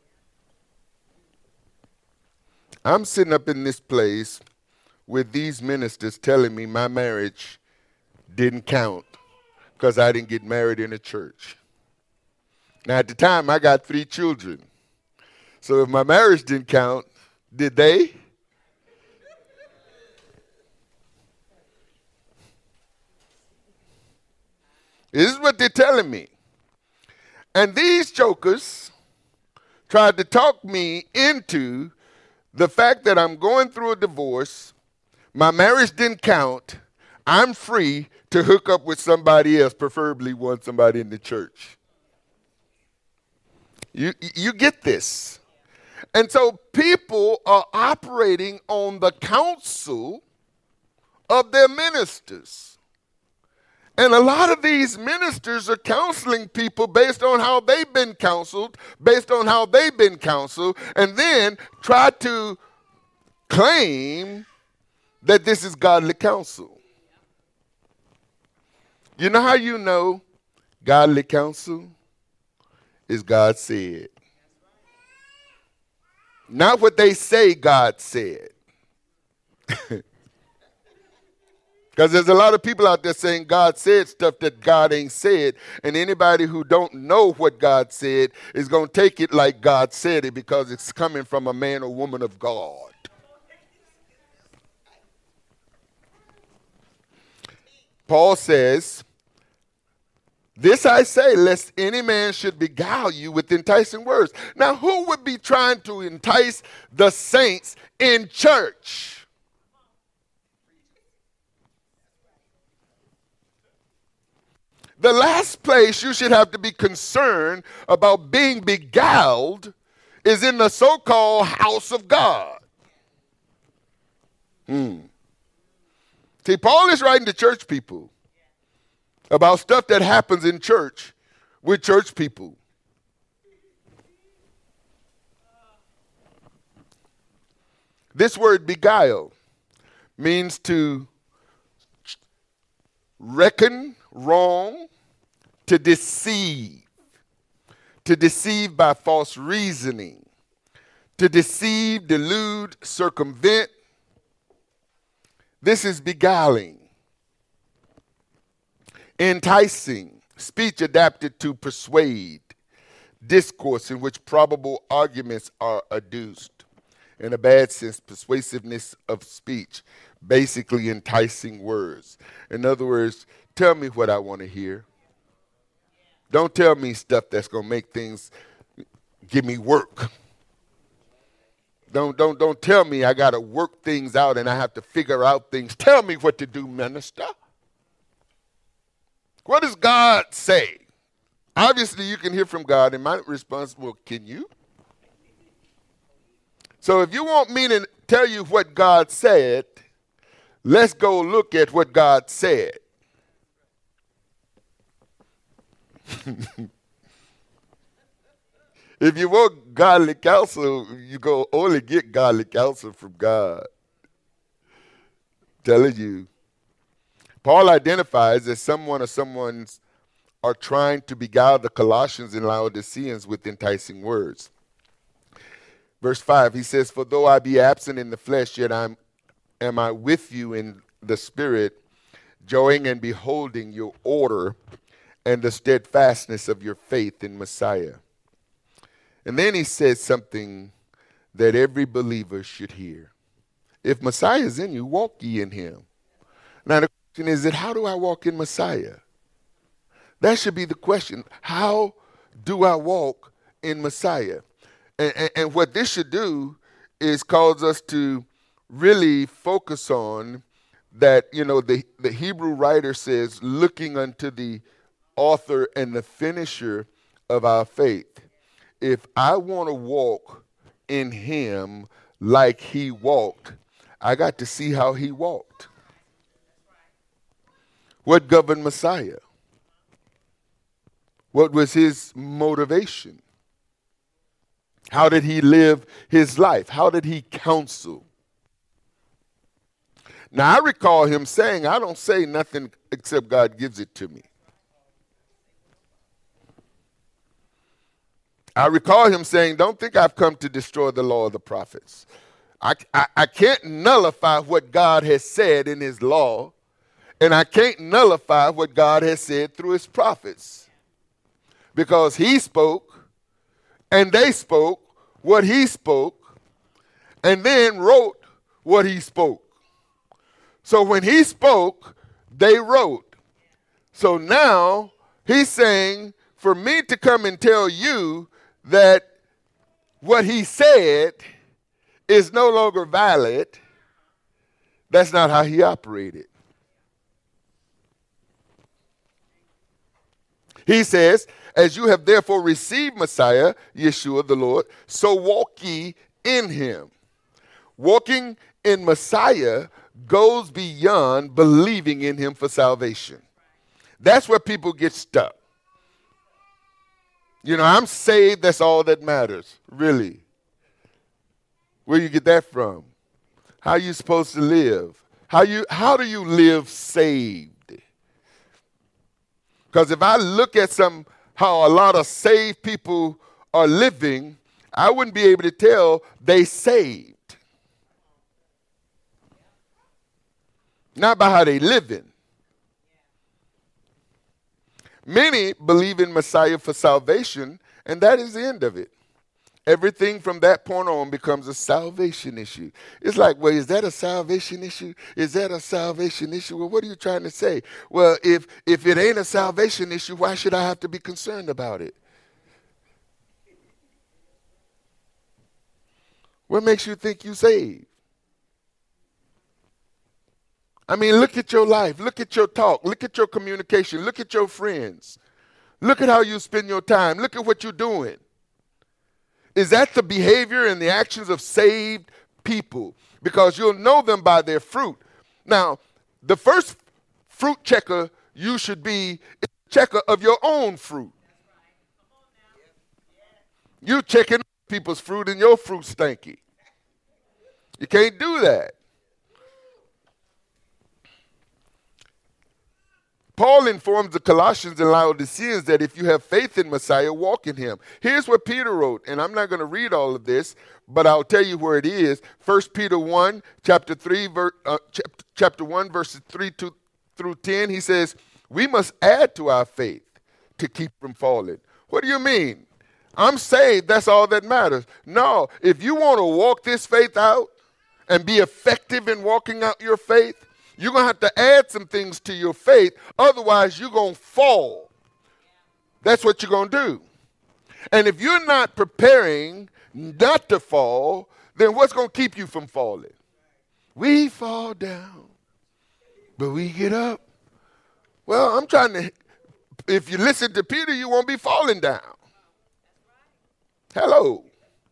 I'm sitting up in this place with these ministers telling me my marriage didn't count because I didn't get married in a church. Now, at the time, I got three children. So if my marriage didn't count, did they? This is what they're telling me. And these jokers tried to talk me into the fact that I'm going through a divorce, my marriage didn't count, I'm free to hook up with somebody else, preferably one somebody in the church. You, you get this. And so people are operating on the counsel of their ministers. And a lot of these ministers are counseling people based on how they've been counseled, based on how they've been counseled, and then try to claim that this is godly counsel. You know how you know godly counsel is God said. Not what they say God said. Because there's a lot of people out there saying God said stuff that God ain't said. And anybody who don't know what God said is going to take it like God said it because it's coming from a man or woman of God. Paul says, this I say, lest any man should beguile you with enticing words. Now, who would be trying to entice the saints in church? The last place you should have to be concerned about being beguiled is in the so-called house of God. Hmm. See, Paul is writing to church people about stuff that happens in church with church people. This word beguile means to reckon wrong, to deceive, to deceive by false reasoning, to deceive, delude, circumvent. This is beguiling. Enticing, speech adapted to persuade, discourse in which probable arguments are adduced. In a bad sense, persuasiveness of speech, basically enticing words. In other words, tell me what I want to hear. Don't tell me stuff that's going to make things Give me work. Don't, don't, don't tell me I got to work things out and I have to figure out things. Tell me what to do, minister. What does God say? Obviously, you can hear from God, and my response, well, can you? So if you want me to tell you what God said, let's go look at what God said. If you want godly counsel, you go only get godly counsel from God. Telling you. Paul identifies as someone or someone's are trying to beguile the Colossians and Laodiceans with enticing words. Verse five, he says, for though I be absent in the flesh, yet I'm, am I with you in the spirit, joying and beholding your order and the steadfastness of your faith in Messiah. And then he says something that every believer should hear. If Messiah is in you, walk ye in him. Now the question is that how do I walk in Messiah? That should be the question. How do I walk in Messiah? And, and, and what this should do is cause us to really focus on that, you know, the, the Hebrew writer says, looking unto the author and the finisher of our faith. If I want to walk in him like he walked, I got to see how he walked. What governed Messiah? What was his motivation? How did he live his life? How did he counsel? Now, I recall him saying, I don't say nothing except God gives it to me. I recall him saying, don't think I've come to destroy the law of the prophets. I, I, I can't nullify what God has said in his law, and I can't nullify what God has said through his prophets. Because he spoke, and they spoke what he spoke, and then wrote what he spoke. So when he spoke, they wrote. So now he's saying, for me to come and tell you that what he said is no longer valid, that's not how he operated. He says, as you have therefore received Messiah, Yeshua the Lord, so walk ye in him. Walking in Messiah goes beyond believing in him for salvation. That's where people get stuck. You know, I'm saved, that's all that matters, really. Where you get that from? How are you supposed to live? How you how do you live saved? Because if I look at some how a lot of saved people are living, I wouldn't be able to tell they saved. Not by how they living. Many believe in Messiah for salvation, and that is the end of it. Everything from that point on becomes a salvation issue. It's like, well, is that a salvation issue? Is that a salvation issue? Well, what are you trying to say? Well, if if it ain't a salvation issue, why should I have to be concerned about it? What makes you think you saved? I mean, look at your life. Look at your talk. Look at your communication. Look at your friends. Look at how you spend your time. Look at what you're doing. Is that the behavior and the actions of saved people? Because you'll know them by their fruit. Now, the first fruit checker you should be is a checker of your own fruit. You checking people's fruit and your fruit stinky. You can't do that. Paul informs the Colossians and Laodiceans that if you have faith in Messiah, walk in him. Here's what Peter wrote, and I'm not going to read all of this, but I'll tell you where it is. First Peter one, chapter three, ver, uh, chapter, chapter one, verses three to, through ten. He says, we must add to our faith to keep from falling. What do you mean? I'm saved, that's all that matters. No, if you want to walk this faith out and be effective in walking out your faith, you're going to have to add some things to your faith. Otherwise, you're going to fall. That's what you're going to do. And if you're not preparing not to fall, then what's going to keep you from falling? We fall down, but we get up. Well, I'm trying to, if you listen to Peter, you won't be falling down. Hello.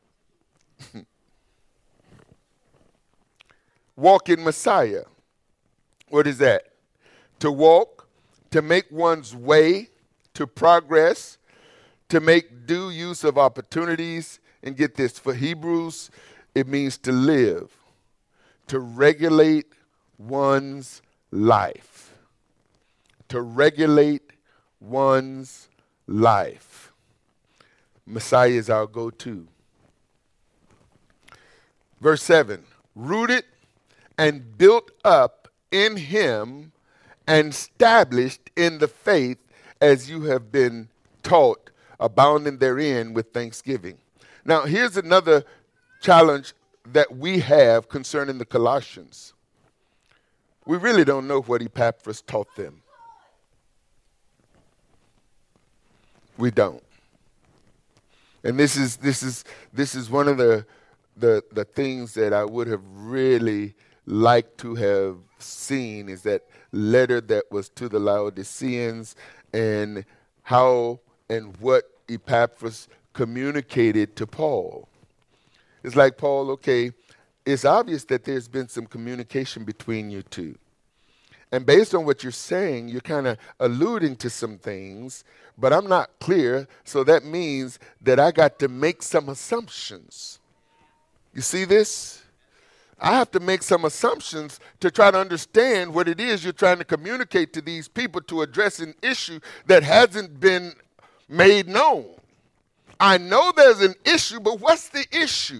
Walk in Messiah. What is that? To walk, to make one's way, to progress, to make due use of opportunities. And get this, for Hebrews, it means to live, to regulate one's life. To regulate one's life. Messiah is our go-to. Verse seven, rooted and built up in him and established in the faith as you have been taught, abounding therein with thanksgiving. Now, here's another challenge that we have concerning the Colossians. We really don't know what Epaphras taught them. We don't. And this is this is this is one of the the the things that I would have really liked to have seen, is that letter that was to the Laodiceans, and how and what Epaphras communicated to Paul. It's like, Paul, okay, it's obvious that there's been some communication between you two. And based on what you're saying, you're kind of alluding to some things, but I'm not clear, so that means that I got to make some assumptions. You see this? I have to make some assumptions to try to understand what it is you're trying to communicate to these people to address an issue that hasn't been made known. I know there's an issue, but what's the issue?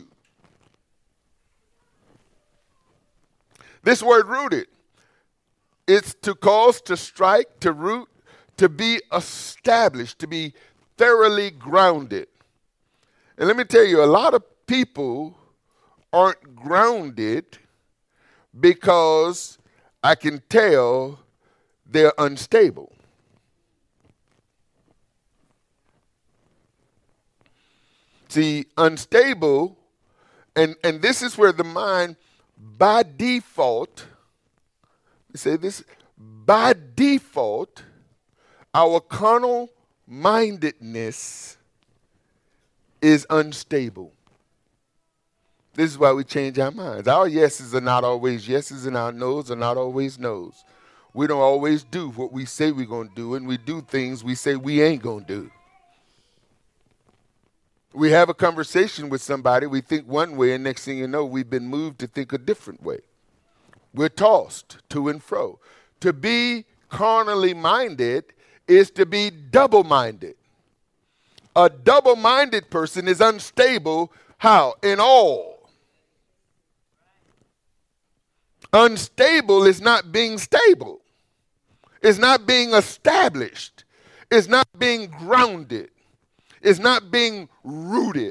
This word rooted, it's to cause, to strike, to root, to be established, to be thoroughly grounded. And let me tell you, a lot of people aren't grounded because I can tell they're unstable. See, unstable, and, and this is where the mind, by default, we say this, by default, our carnal mindedness is unstable. This is why we change our minds. Our yeses are not always yeses, and our no's are not always no's. We don't always do what we say we're going to do, and we do things we say we ain't going to do. We have a conversation with somebody, we think one way, and next thing you know, we've been moved to think a different way. We're tossed to and fro. To be carnally minded is to be double-minded. A double-minded person is unstable. How? In all. Unstable is not being stable. It's not being established. It's not being grounded. It's not being rooted.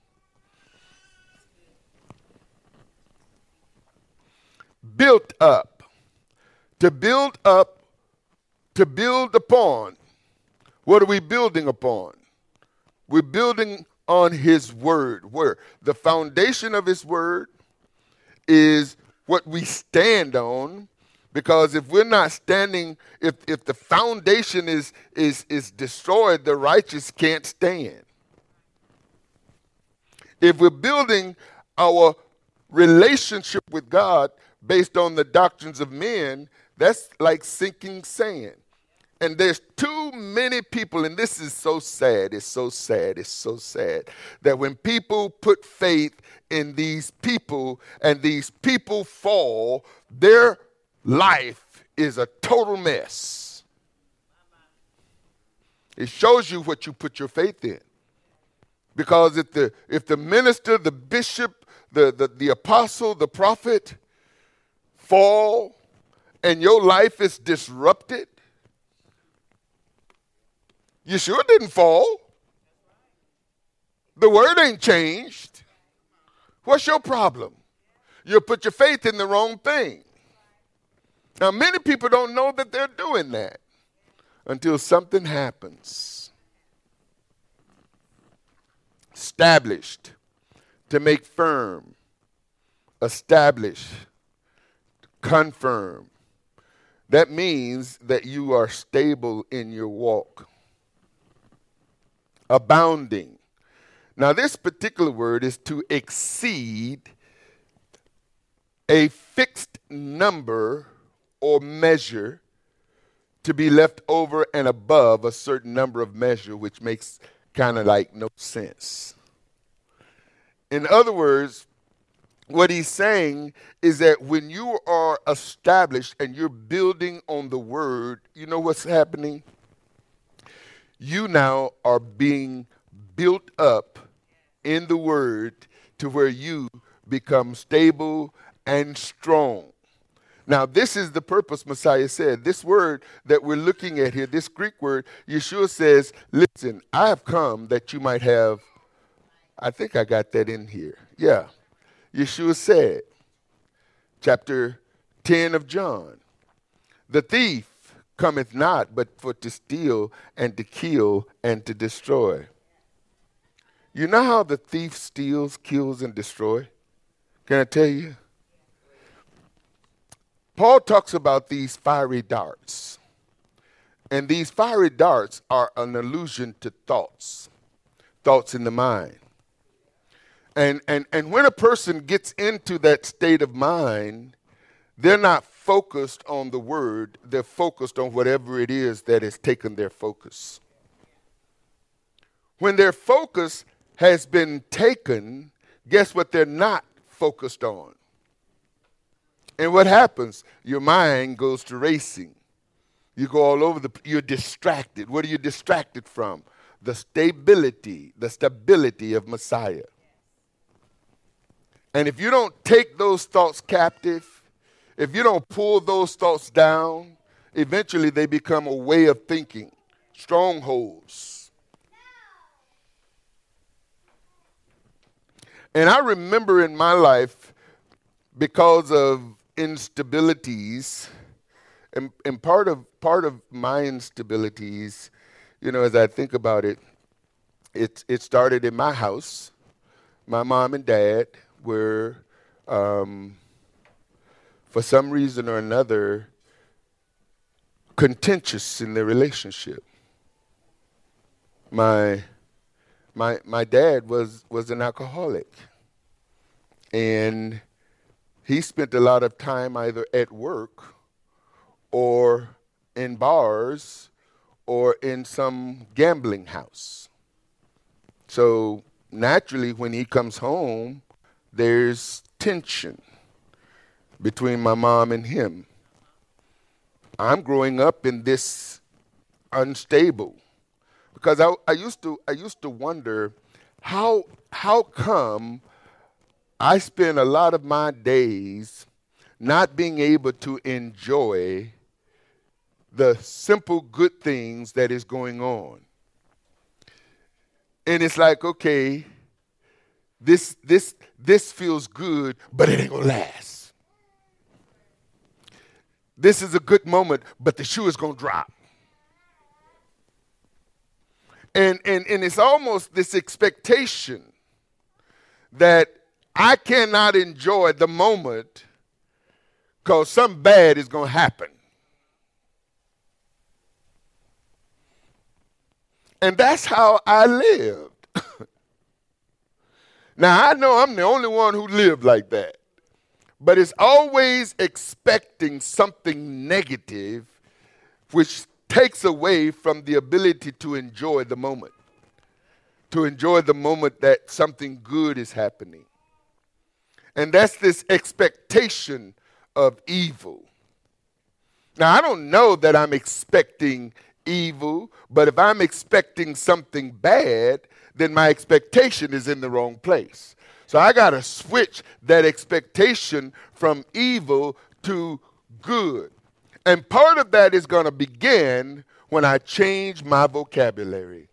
Built up. To build up, to build upon. What are we building upon? We're building on his word. Where the foundation of his word is what we stand on, because if we're not standing, if if the foundation is is is destroyed, the righteous can't stand. If we're building our relationship with God based on the doctrines of men, that's like sinking sand. And there's too many people, and this is so sad, it's so sad, it's so sad, that when people put faith in these people and these people fall, their life is a total mess. It shows you what you put your faith in. Because if the if the minister, the bishop, the, the, the apostle, the prophet fall and your life is disrupted, you sure didn't fall. The word ain't changed. What's your problem? You put your faith in the wrong thing. Now, many people don't know that they're doing that until something happens. established, to make firm, establish, confirm. That means that you are stable in your walk. Abounding. Now, this particular word is to exceed a fixed number or measure, to be left over and above a certain number of measure, which makes kind of like no sense. In other words, what he's saying is that when you are established and you're building on the word, you know what's happening? You now are being built up in the word to where you become stable and strong. Now, this is the purpose, Messiah said. This word that we're looking at here, this Greek word, Yeshua says, listen, I have come that you might have, I think I got that in here. Yeah. Yeshua said, chapter ten of John, the thief cometh not but for to steal and to kill and to destroy. You know how the thief steals, kills, and destroys? Can I tell you? Paul talks about these fiery darts. And these fiery darts are an allusion to thoughts, thoughts in the mind. And, and, and when a person gets into that state of mind, they're not focused on the word. They're focused on whatever it is that has taken their focus. When their focus has been taken, guess what they're not focused on? And what happens? Your mind goes to racing. You go all over the, you're distracted. What are you distracted from? The stability, the stability of Messiah. And if you don't take those thoughts captive, if you don't pull those thoughts down, eventually they become a way of thinking, strongholds. And I remember in my life, because of instabilities, and, and part of part of my instabilities, you know, as I think about it, it, it started in my house. My mom and dad were, um, for some reason or another, contentious in their relationship. My my my dad was was an alcoholic, and he spent a lot of time either at work or in bars or in some gambling house. So naturally, when he comes home, there's tension between my mom and him. I'm growing up in this unstable because I, I used to I used to wonder how how come I spend a lot of my days not being able to enjoy the simple good things that is going on. And it's like, okay, this this this feels good, but it ain't gonna last. This is a good moment, but the shoe is gonna drop. And and and it's almost this expectation that I cannot enjoy the moment because something bad is going to happen. And that's how I lived. Now, I know I'm the only one who lived like that. But it's always expecting something negative, which takes away from the ability to enjoy the moment, to enjoy the moment that something good is happening. And that's this expectation of evil. Now, I don't know that I'm expecting evil, but if I'm expecting something bad, then my expectation is in the wrong place. So I got to switch that expectation from evil to good. And part of that is going to begin when I change my vocabulary.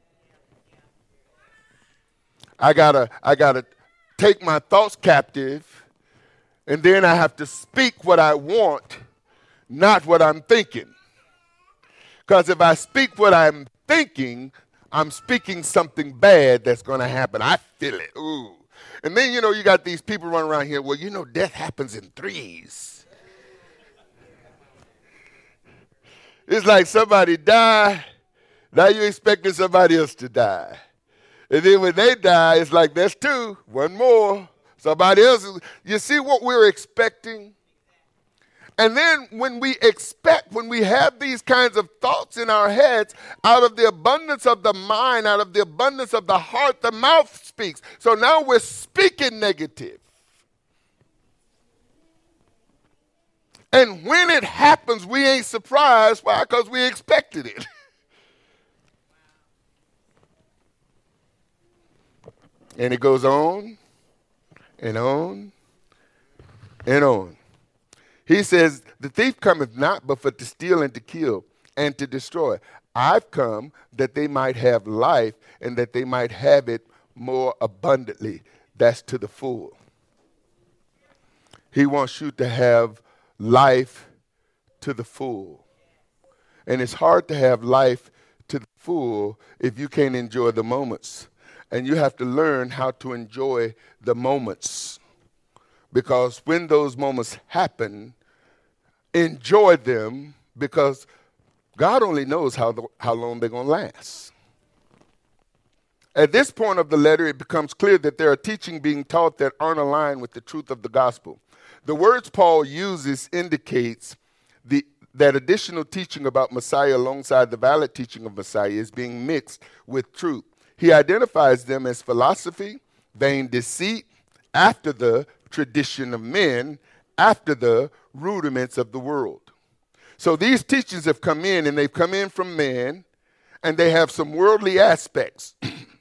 I got to I got to take my thoughts captive, and then I have to speak what I want, not what I'm thinking. Because if I speak what I'm thinking, I'm speaking something bad that's going to happen. I feel it. Ooh. And then, you know, you got these people running around here, well, you know, death happens in threes. It's like somebody died, now you're expecting somebody else to die. And then when they die, it's like, there's two, one more. Somebody else. You see what we're expecting? And then when we expect, when we have these kinds of thoughts in our heads, out of the abundance of the mind, out of the abundance of the heart, the mouth speaks. So now we're speaking negative. And when it happens, we ain't surprised. Why? Because we expected it. And it goes on and on and on. He says, the thief cometh not but for to steal and to kill and to destroy. I've come that they might have life and that they might have it more abundantly. That's to the full. He wants you to have life to the full. And it's hard to have life to the full if you can't enjoy the moments. And you have to learn how to enjoy the moments. Because when those moments happen, enjoy them, because God only knows how, the, how long they're going to last. At this point of the letter, it becomes clear that there are teaching being taught that aren't aligned with the truth of the gospel. The words Paul uses indicates the, that additional teaching about Messiah alongside the valid teaching of Messiah is being mixed with truth. He identifies them as philosophy, vain deceit, after the tradition of men, after the rudiments of the world. So these teachings have come in, and they've come in from man, and they have some worldly aspects.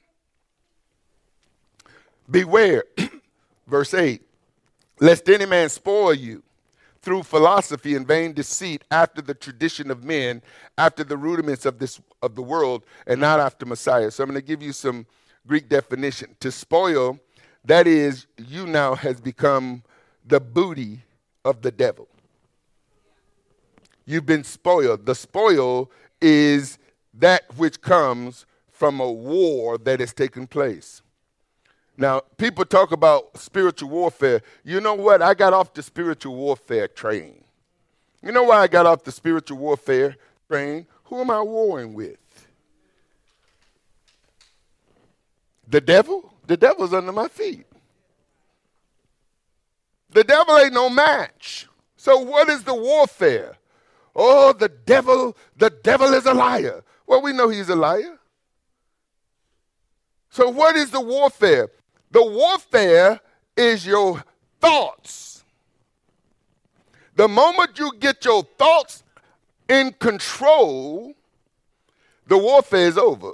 Beware, verse eight, lest any man spoil you through philosophy and vain deceit, after the tradition of men, after the rudiments of this of the world, and not after Messiah. So I'm going to give you some Greek definition. To spoil, that is, you now has become the booty of the devil. You've been spoiled. The spoil is that which comes from a war that has taken place. Now, people talk about spiritual warfare. You know what? I got off the spiritual warfare train. You know why I got off the spiritual warfare train? Who am I warring with? The devil? The devil's under my feet. The devil ain't no match. So what is the warfare? Oh, the devil, the devil is a liar. Well, we know he's a liar. So what is the warfare? The warfare is your thoughts. The moment you get your thoughts in control, the warfare is over.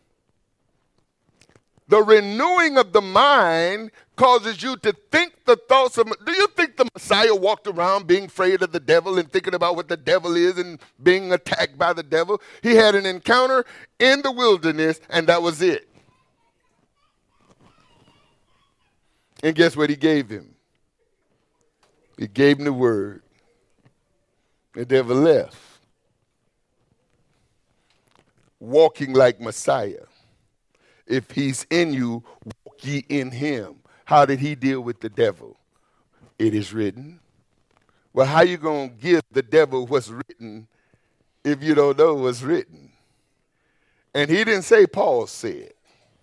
The renewing of the mind causes you to think the thoughts of, do you think the Messiah walked around being afraid of the devil and thinking about what the devil is and being attacked by the devil? He had an encounter in the wilderness, and that was it. And guess what he gave him? He gave him the word. The devil left. Walking like Messiah. If he's in you, walk ye in him. How did he deal with the devil? It is written. Well, how you going to give the devil what's written if you don't know what's written? And he didn't say Paul said.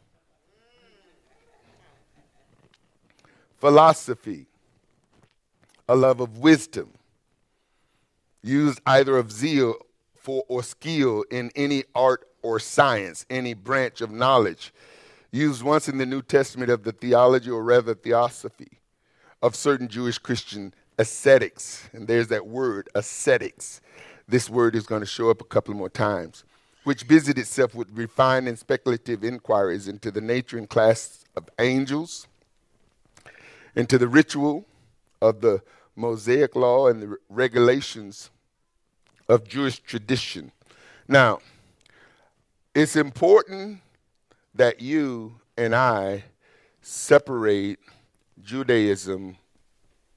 Philosophy, a love of wisdom, used either of zeal for or skill in any art or science, any branch of knowledge, used once in the New Testament of the theology, or rather theosophy, of certain Jewish Christian ascetics. And there's that word, ascetics. This word is going to show up a couple more times, which busied itself with refined and speculative inquiries into the nature and class of angels, into the ritual of the Mosaic law and the regulations of Jewish tradition. Now, it's important that you and I separate Judaism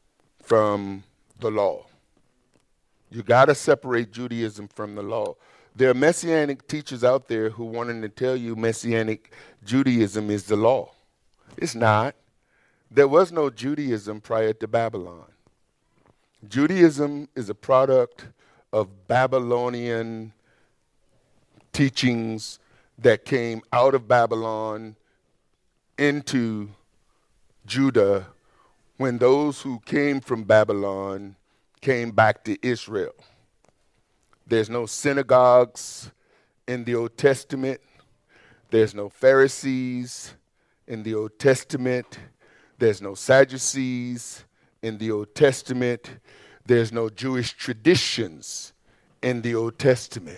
from the law. You got to separate Judaism from the law. There are Messianic teachers out there who wanting to tell you Messianic Judaism is the law. It's not. There was no Judaism prior to Babylon. Judaism is a product of Babylonian teachings that came out of Babylon into Judah when those who came from Babylon came back to Israel. There's no synagogues in the Old Testament. There's no Pharisees in the Old Testament. There's no Sadducees in the Old Testament. There's no Jewish traditions in the Old Testament.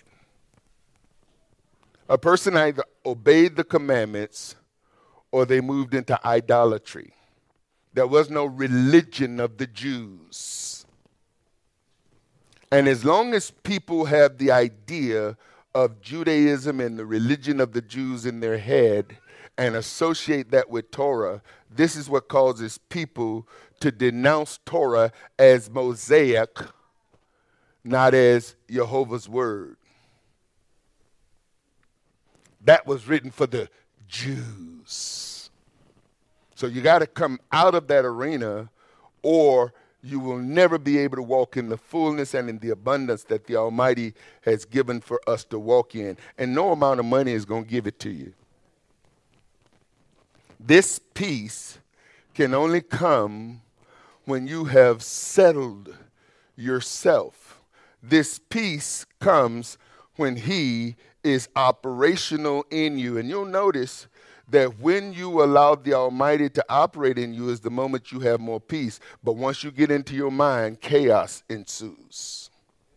A person either obeyed the commandments or they moved into idolatry. There was no religion of the Jews. And as long as people have the idea of Judaism and the religion of the Jews in their head and associate that with Torah, this is what causes people to denounce Torah as Mosaic, not as Jehovah's Word. That was written for the Jews. So you got to come out of that arena, or you will never be able to walk in the fullness and in the abundance that the Almighty has given for us to walk in. And no amount of money is going to give it to you. This peace can only come when you have settled yourself. This peace comes when He is operational in you. And you'll notice that when you allow the Almighty to operate in you is the moment you have more peace. But once you get into your mind, chaos ensues.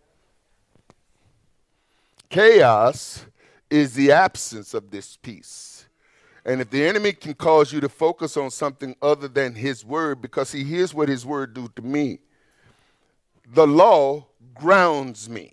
Chaos is the absence of this peace. And if the enemy can cause you to focus on something other than His word, because see, here's what His word do to me. The law grounds me.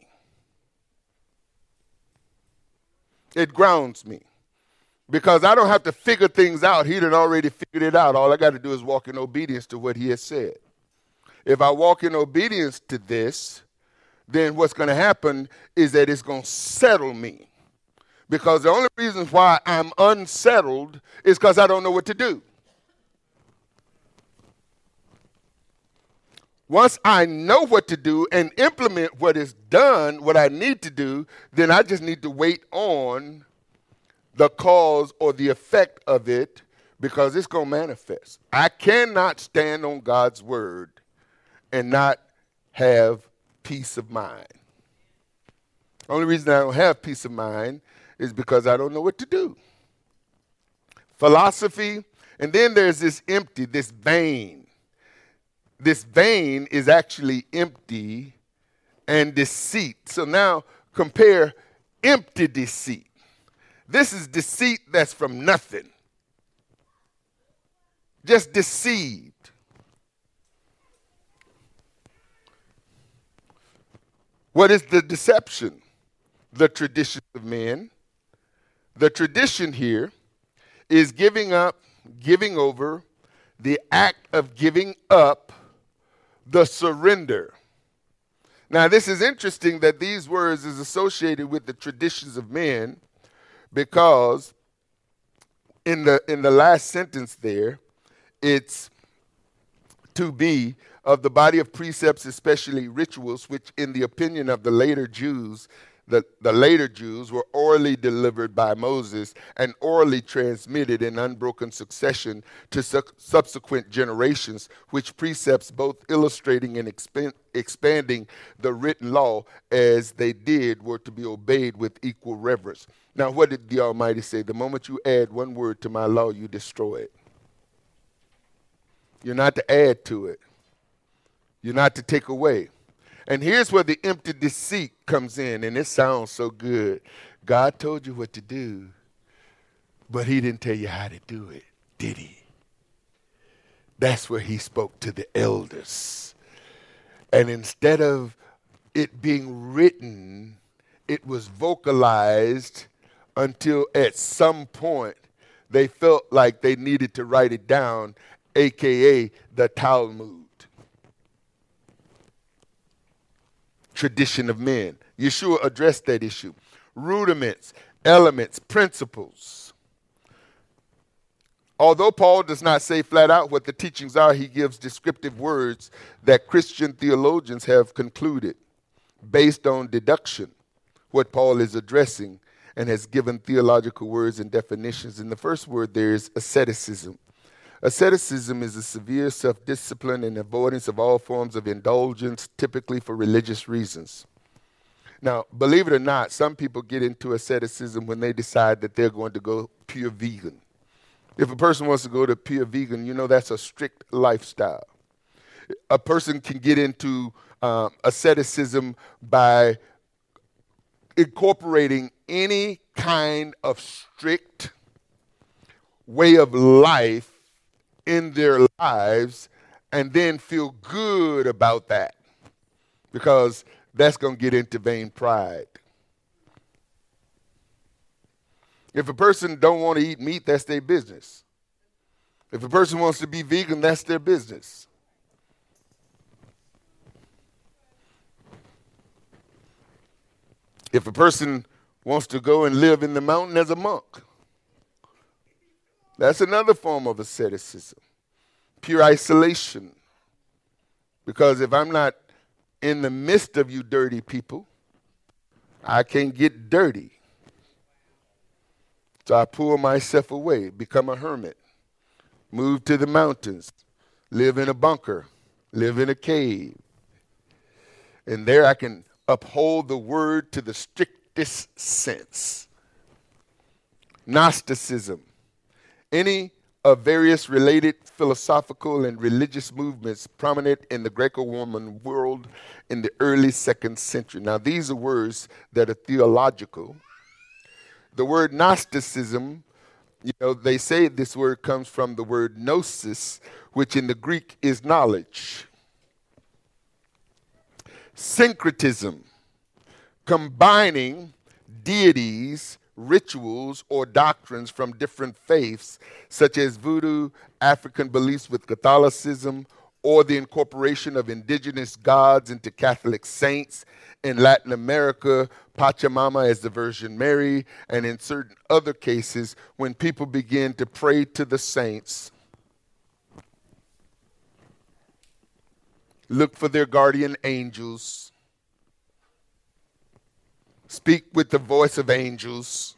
It grounds me. Because I don't have to figure things out. He done already figured it out. All I got to do is walk in obedience to what He has said. If I walk in obedience to this, then what's going to happen is that it's going to settle me. Because the only reason why I'm unsettled is because I don't know what to do. Once I know what to do and implement what is done, what I need to do, then I just need to wait on the cause or the effect of it, because it's going to manifest. I cannot stand on God's word and not have peace of mind. Only reason I don't have peace of mind is because I don't know what to do. Philosophy, and then there's this empty, this vain. This vain is actually empty and deceit. So now compare empty deceit. This is deceit that's from nothing. Just deceived. What is the deception? The tradition of men. The tradition here is giving up, giving over, the act of giving up, the surrender. Now, this is interesting that these words is associated with the traditions of men, because in the in the last sentence there, it's to be of the body of precepts, especially rituals, which in the opinion of the later Jews, the, the later Jews were orally delivered by Moses and orally transmitted in unbroken succession to su- subsequent generations, which precepts both illustrating and expan- expanding the written law as they did were to be obeyed with equal reverence. Now, what did the Almighty say? The moment you add one word to my law, you destroy it. You're not to add to it. You're not to take away. And here's where the empty deceit comes in, and it sounds so good. God told you what to do, but He didn't tell you how to do it, did He? That's where He spoke to the elders. And instead of it being written, it was vocalized until at some point they felt like they needed to write it down, a k a the Talmud. Tradition of men. Yeshua addressed that issue. rudiments, elements, principles. Although Paul does not say flat out what the teachings are, he gives descriptive words that Christian theologians have concluded based on deduction what Paul is addressing, and has given theological words and definitions. In the first word there is asceticism. Asceticism is a severe self-discipline and avoidance of all forms of indulgence, typically for religious reasons. Now, believe it or not, some people get into asceticism when they decide that they're going to go pure vegan. If a person wants to go to pure vegan, you know that's a strict lifestyle. A person can get into um, asceticism by incorporating any kind of strict way of life in their lives and then feel good about that, because that's going to get into vain pride. If a person don't want to eat meat, that's their business. If a person wants to be vegan, that's their business. If a person wants to go and live in the mountain as a monk, that's another form of asceticism, pure isolation. Because if I'm not in the midst of you dirty people, I can't get dirty. So I pull myself away, become a hermit, move to the mountains, live in a bunker, live in a cave. And there I can uphold the word to the strictest sense. Gnosticism. Any of various related philosophical and religious movements prominent in the Greco-Roman world in the early second century. Now, these are words that are theological. The word Gnosticism, you know, they say this word comes from the word gnosis, which in the Greek is knowledge. Syncretism, combining deities, rituals, or doctrines from different faiths, such as voodoo, African beliefs with Catholicism, or the incorporation of indigenous gods into Catholic saints. In Latin America, Pachamama as the Virgin Mary, and in certain other cases, when people begin to pray to the saints, look for their guardian angels, speak with the voice of angels.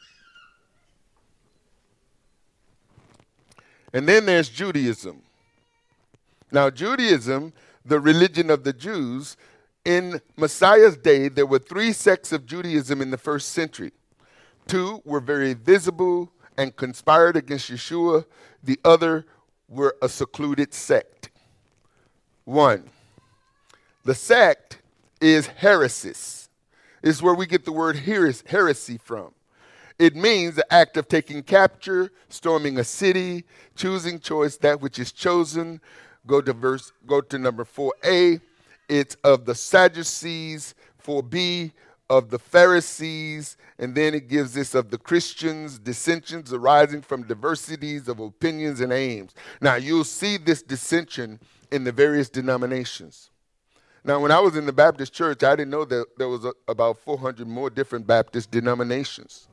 And then there's Judaism. Now, Judaism, the religion of the Jews, in Messiah's day, there were three sects of Judaism in the first century. Two were very visible and conspired against Yeshua. The other were a secluded sect. One, the sect is heresis. It's where we get the word heresy from. It means the act of taking capture, storming a city, choosing choice, that which is chosen. Go to verse, go to number four A. It's of the Sadducees, four B, of the Pharisees, and then it gives this of the Christians, dissensions arising from diversities of opinions and aims. Now, you'll see this dissension in the various denominations. Now, when I was in the Baptist church, I didn't know that there was a, about four hundred more different Baptist denominations.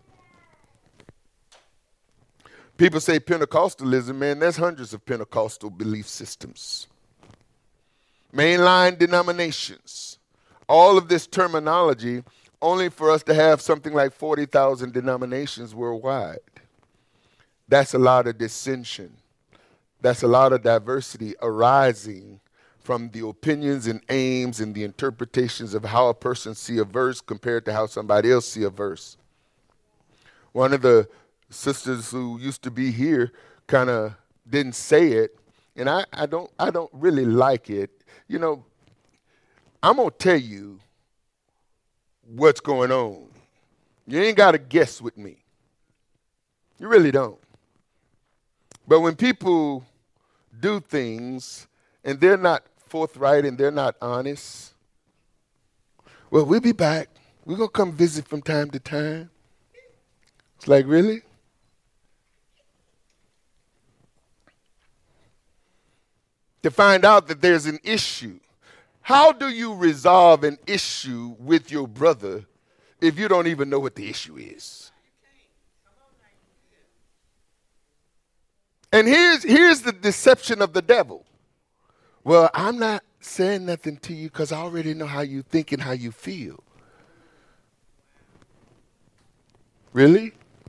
People say Pentecostalism, man, there's hundreds of Pentecostal belief systems. Mainline denominations. All of this terminology only for us to have something like forty thousand denominations worldwide. That's a lot of dissension. That's a lot of diversity arising from the opinions and aims and the interpretations of how a person see a verse compared to how somebody else see a verse. One of the sisters who used to be here kind of didn't say it, and I, I don't I don't really like it. You know, I'm going to tell you what's going on. You ain't got to guess with me. You really don't. But when people do things and they're not forthright and they're not honest, well, we'll be back. We're going to come visit from time to time. It's like, really? To find out that there's an issue. How do you resolve an issue with your brother if you don't even know what the issue is? And here's, here's the deception of the devil. Well, I'm not saying nothing to you because I already know how you think and how you feel. Really?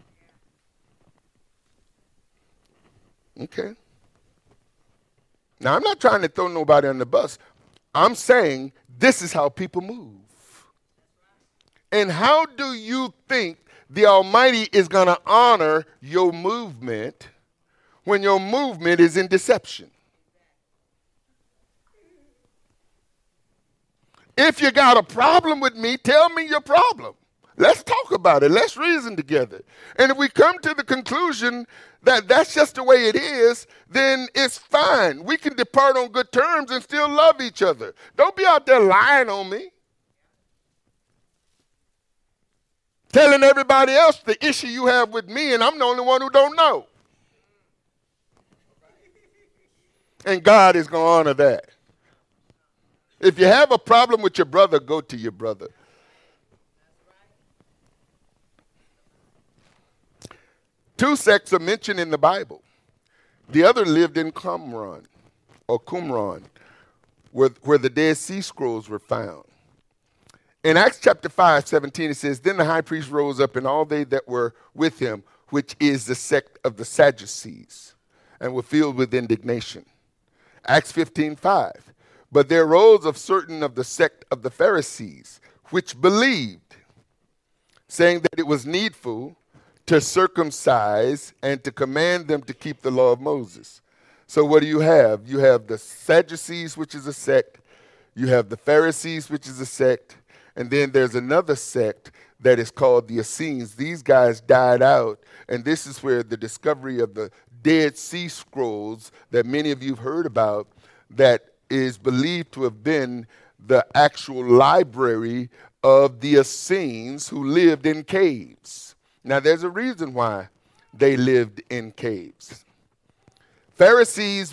Okay. Now, I'm not trying to throw nobody on the bus. I'm saying this is how people move. And how do you think the Almighty is going to honor your movement when your movement is in deception? If you got a problem with me, tell me your problem. Let's talk about it. Let's reason together. And if we come to the conclusion that that's just the way it is, then it's fine. We can depart on good terms and still love each other. Don't be out there lying on me. Telling everybody else the issue you have with me, and I'm the only one who don't know. And God is going to honor that. If you have a problem with your brother, go to your brother. Two sects are mentioned in the Bible. The other lived in Qumran, or Qumran, where, where the Dead Sea Scrolls were found. In Acts chapter five, seventeen, it says, Then the high priest rose up, and all they that were with him, which is the sect of the Sadducees, and were filled with indignation. Acts fifteen, five, But there arose of certain of the sect of the Pharisees, which believed, saying that it was needful to circumcise and to command them to keep the law of Moses. So what do you have? You have the Sadducees, which is a sect. You have the Pharisees, which is a sect. And then there's another sect that is called the Essenes. These guys died out. And this is where the discovery of the Dead Sea Scrolls that many of you have heard about, that is believed to have been the actual library of the Essenes who lived in caves. Now, there's a reason why they lived in caves. Pharisees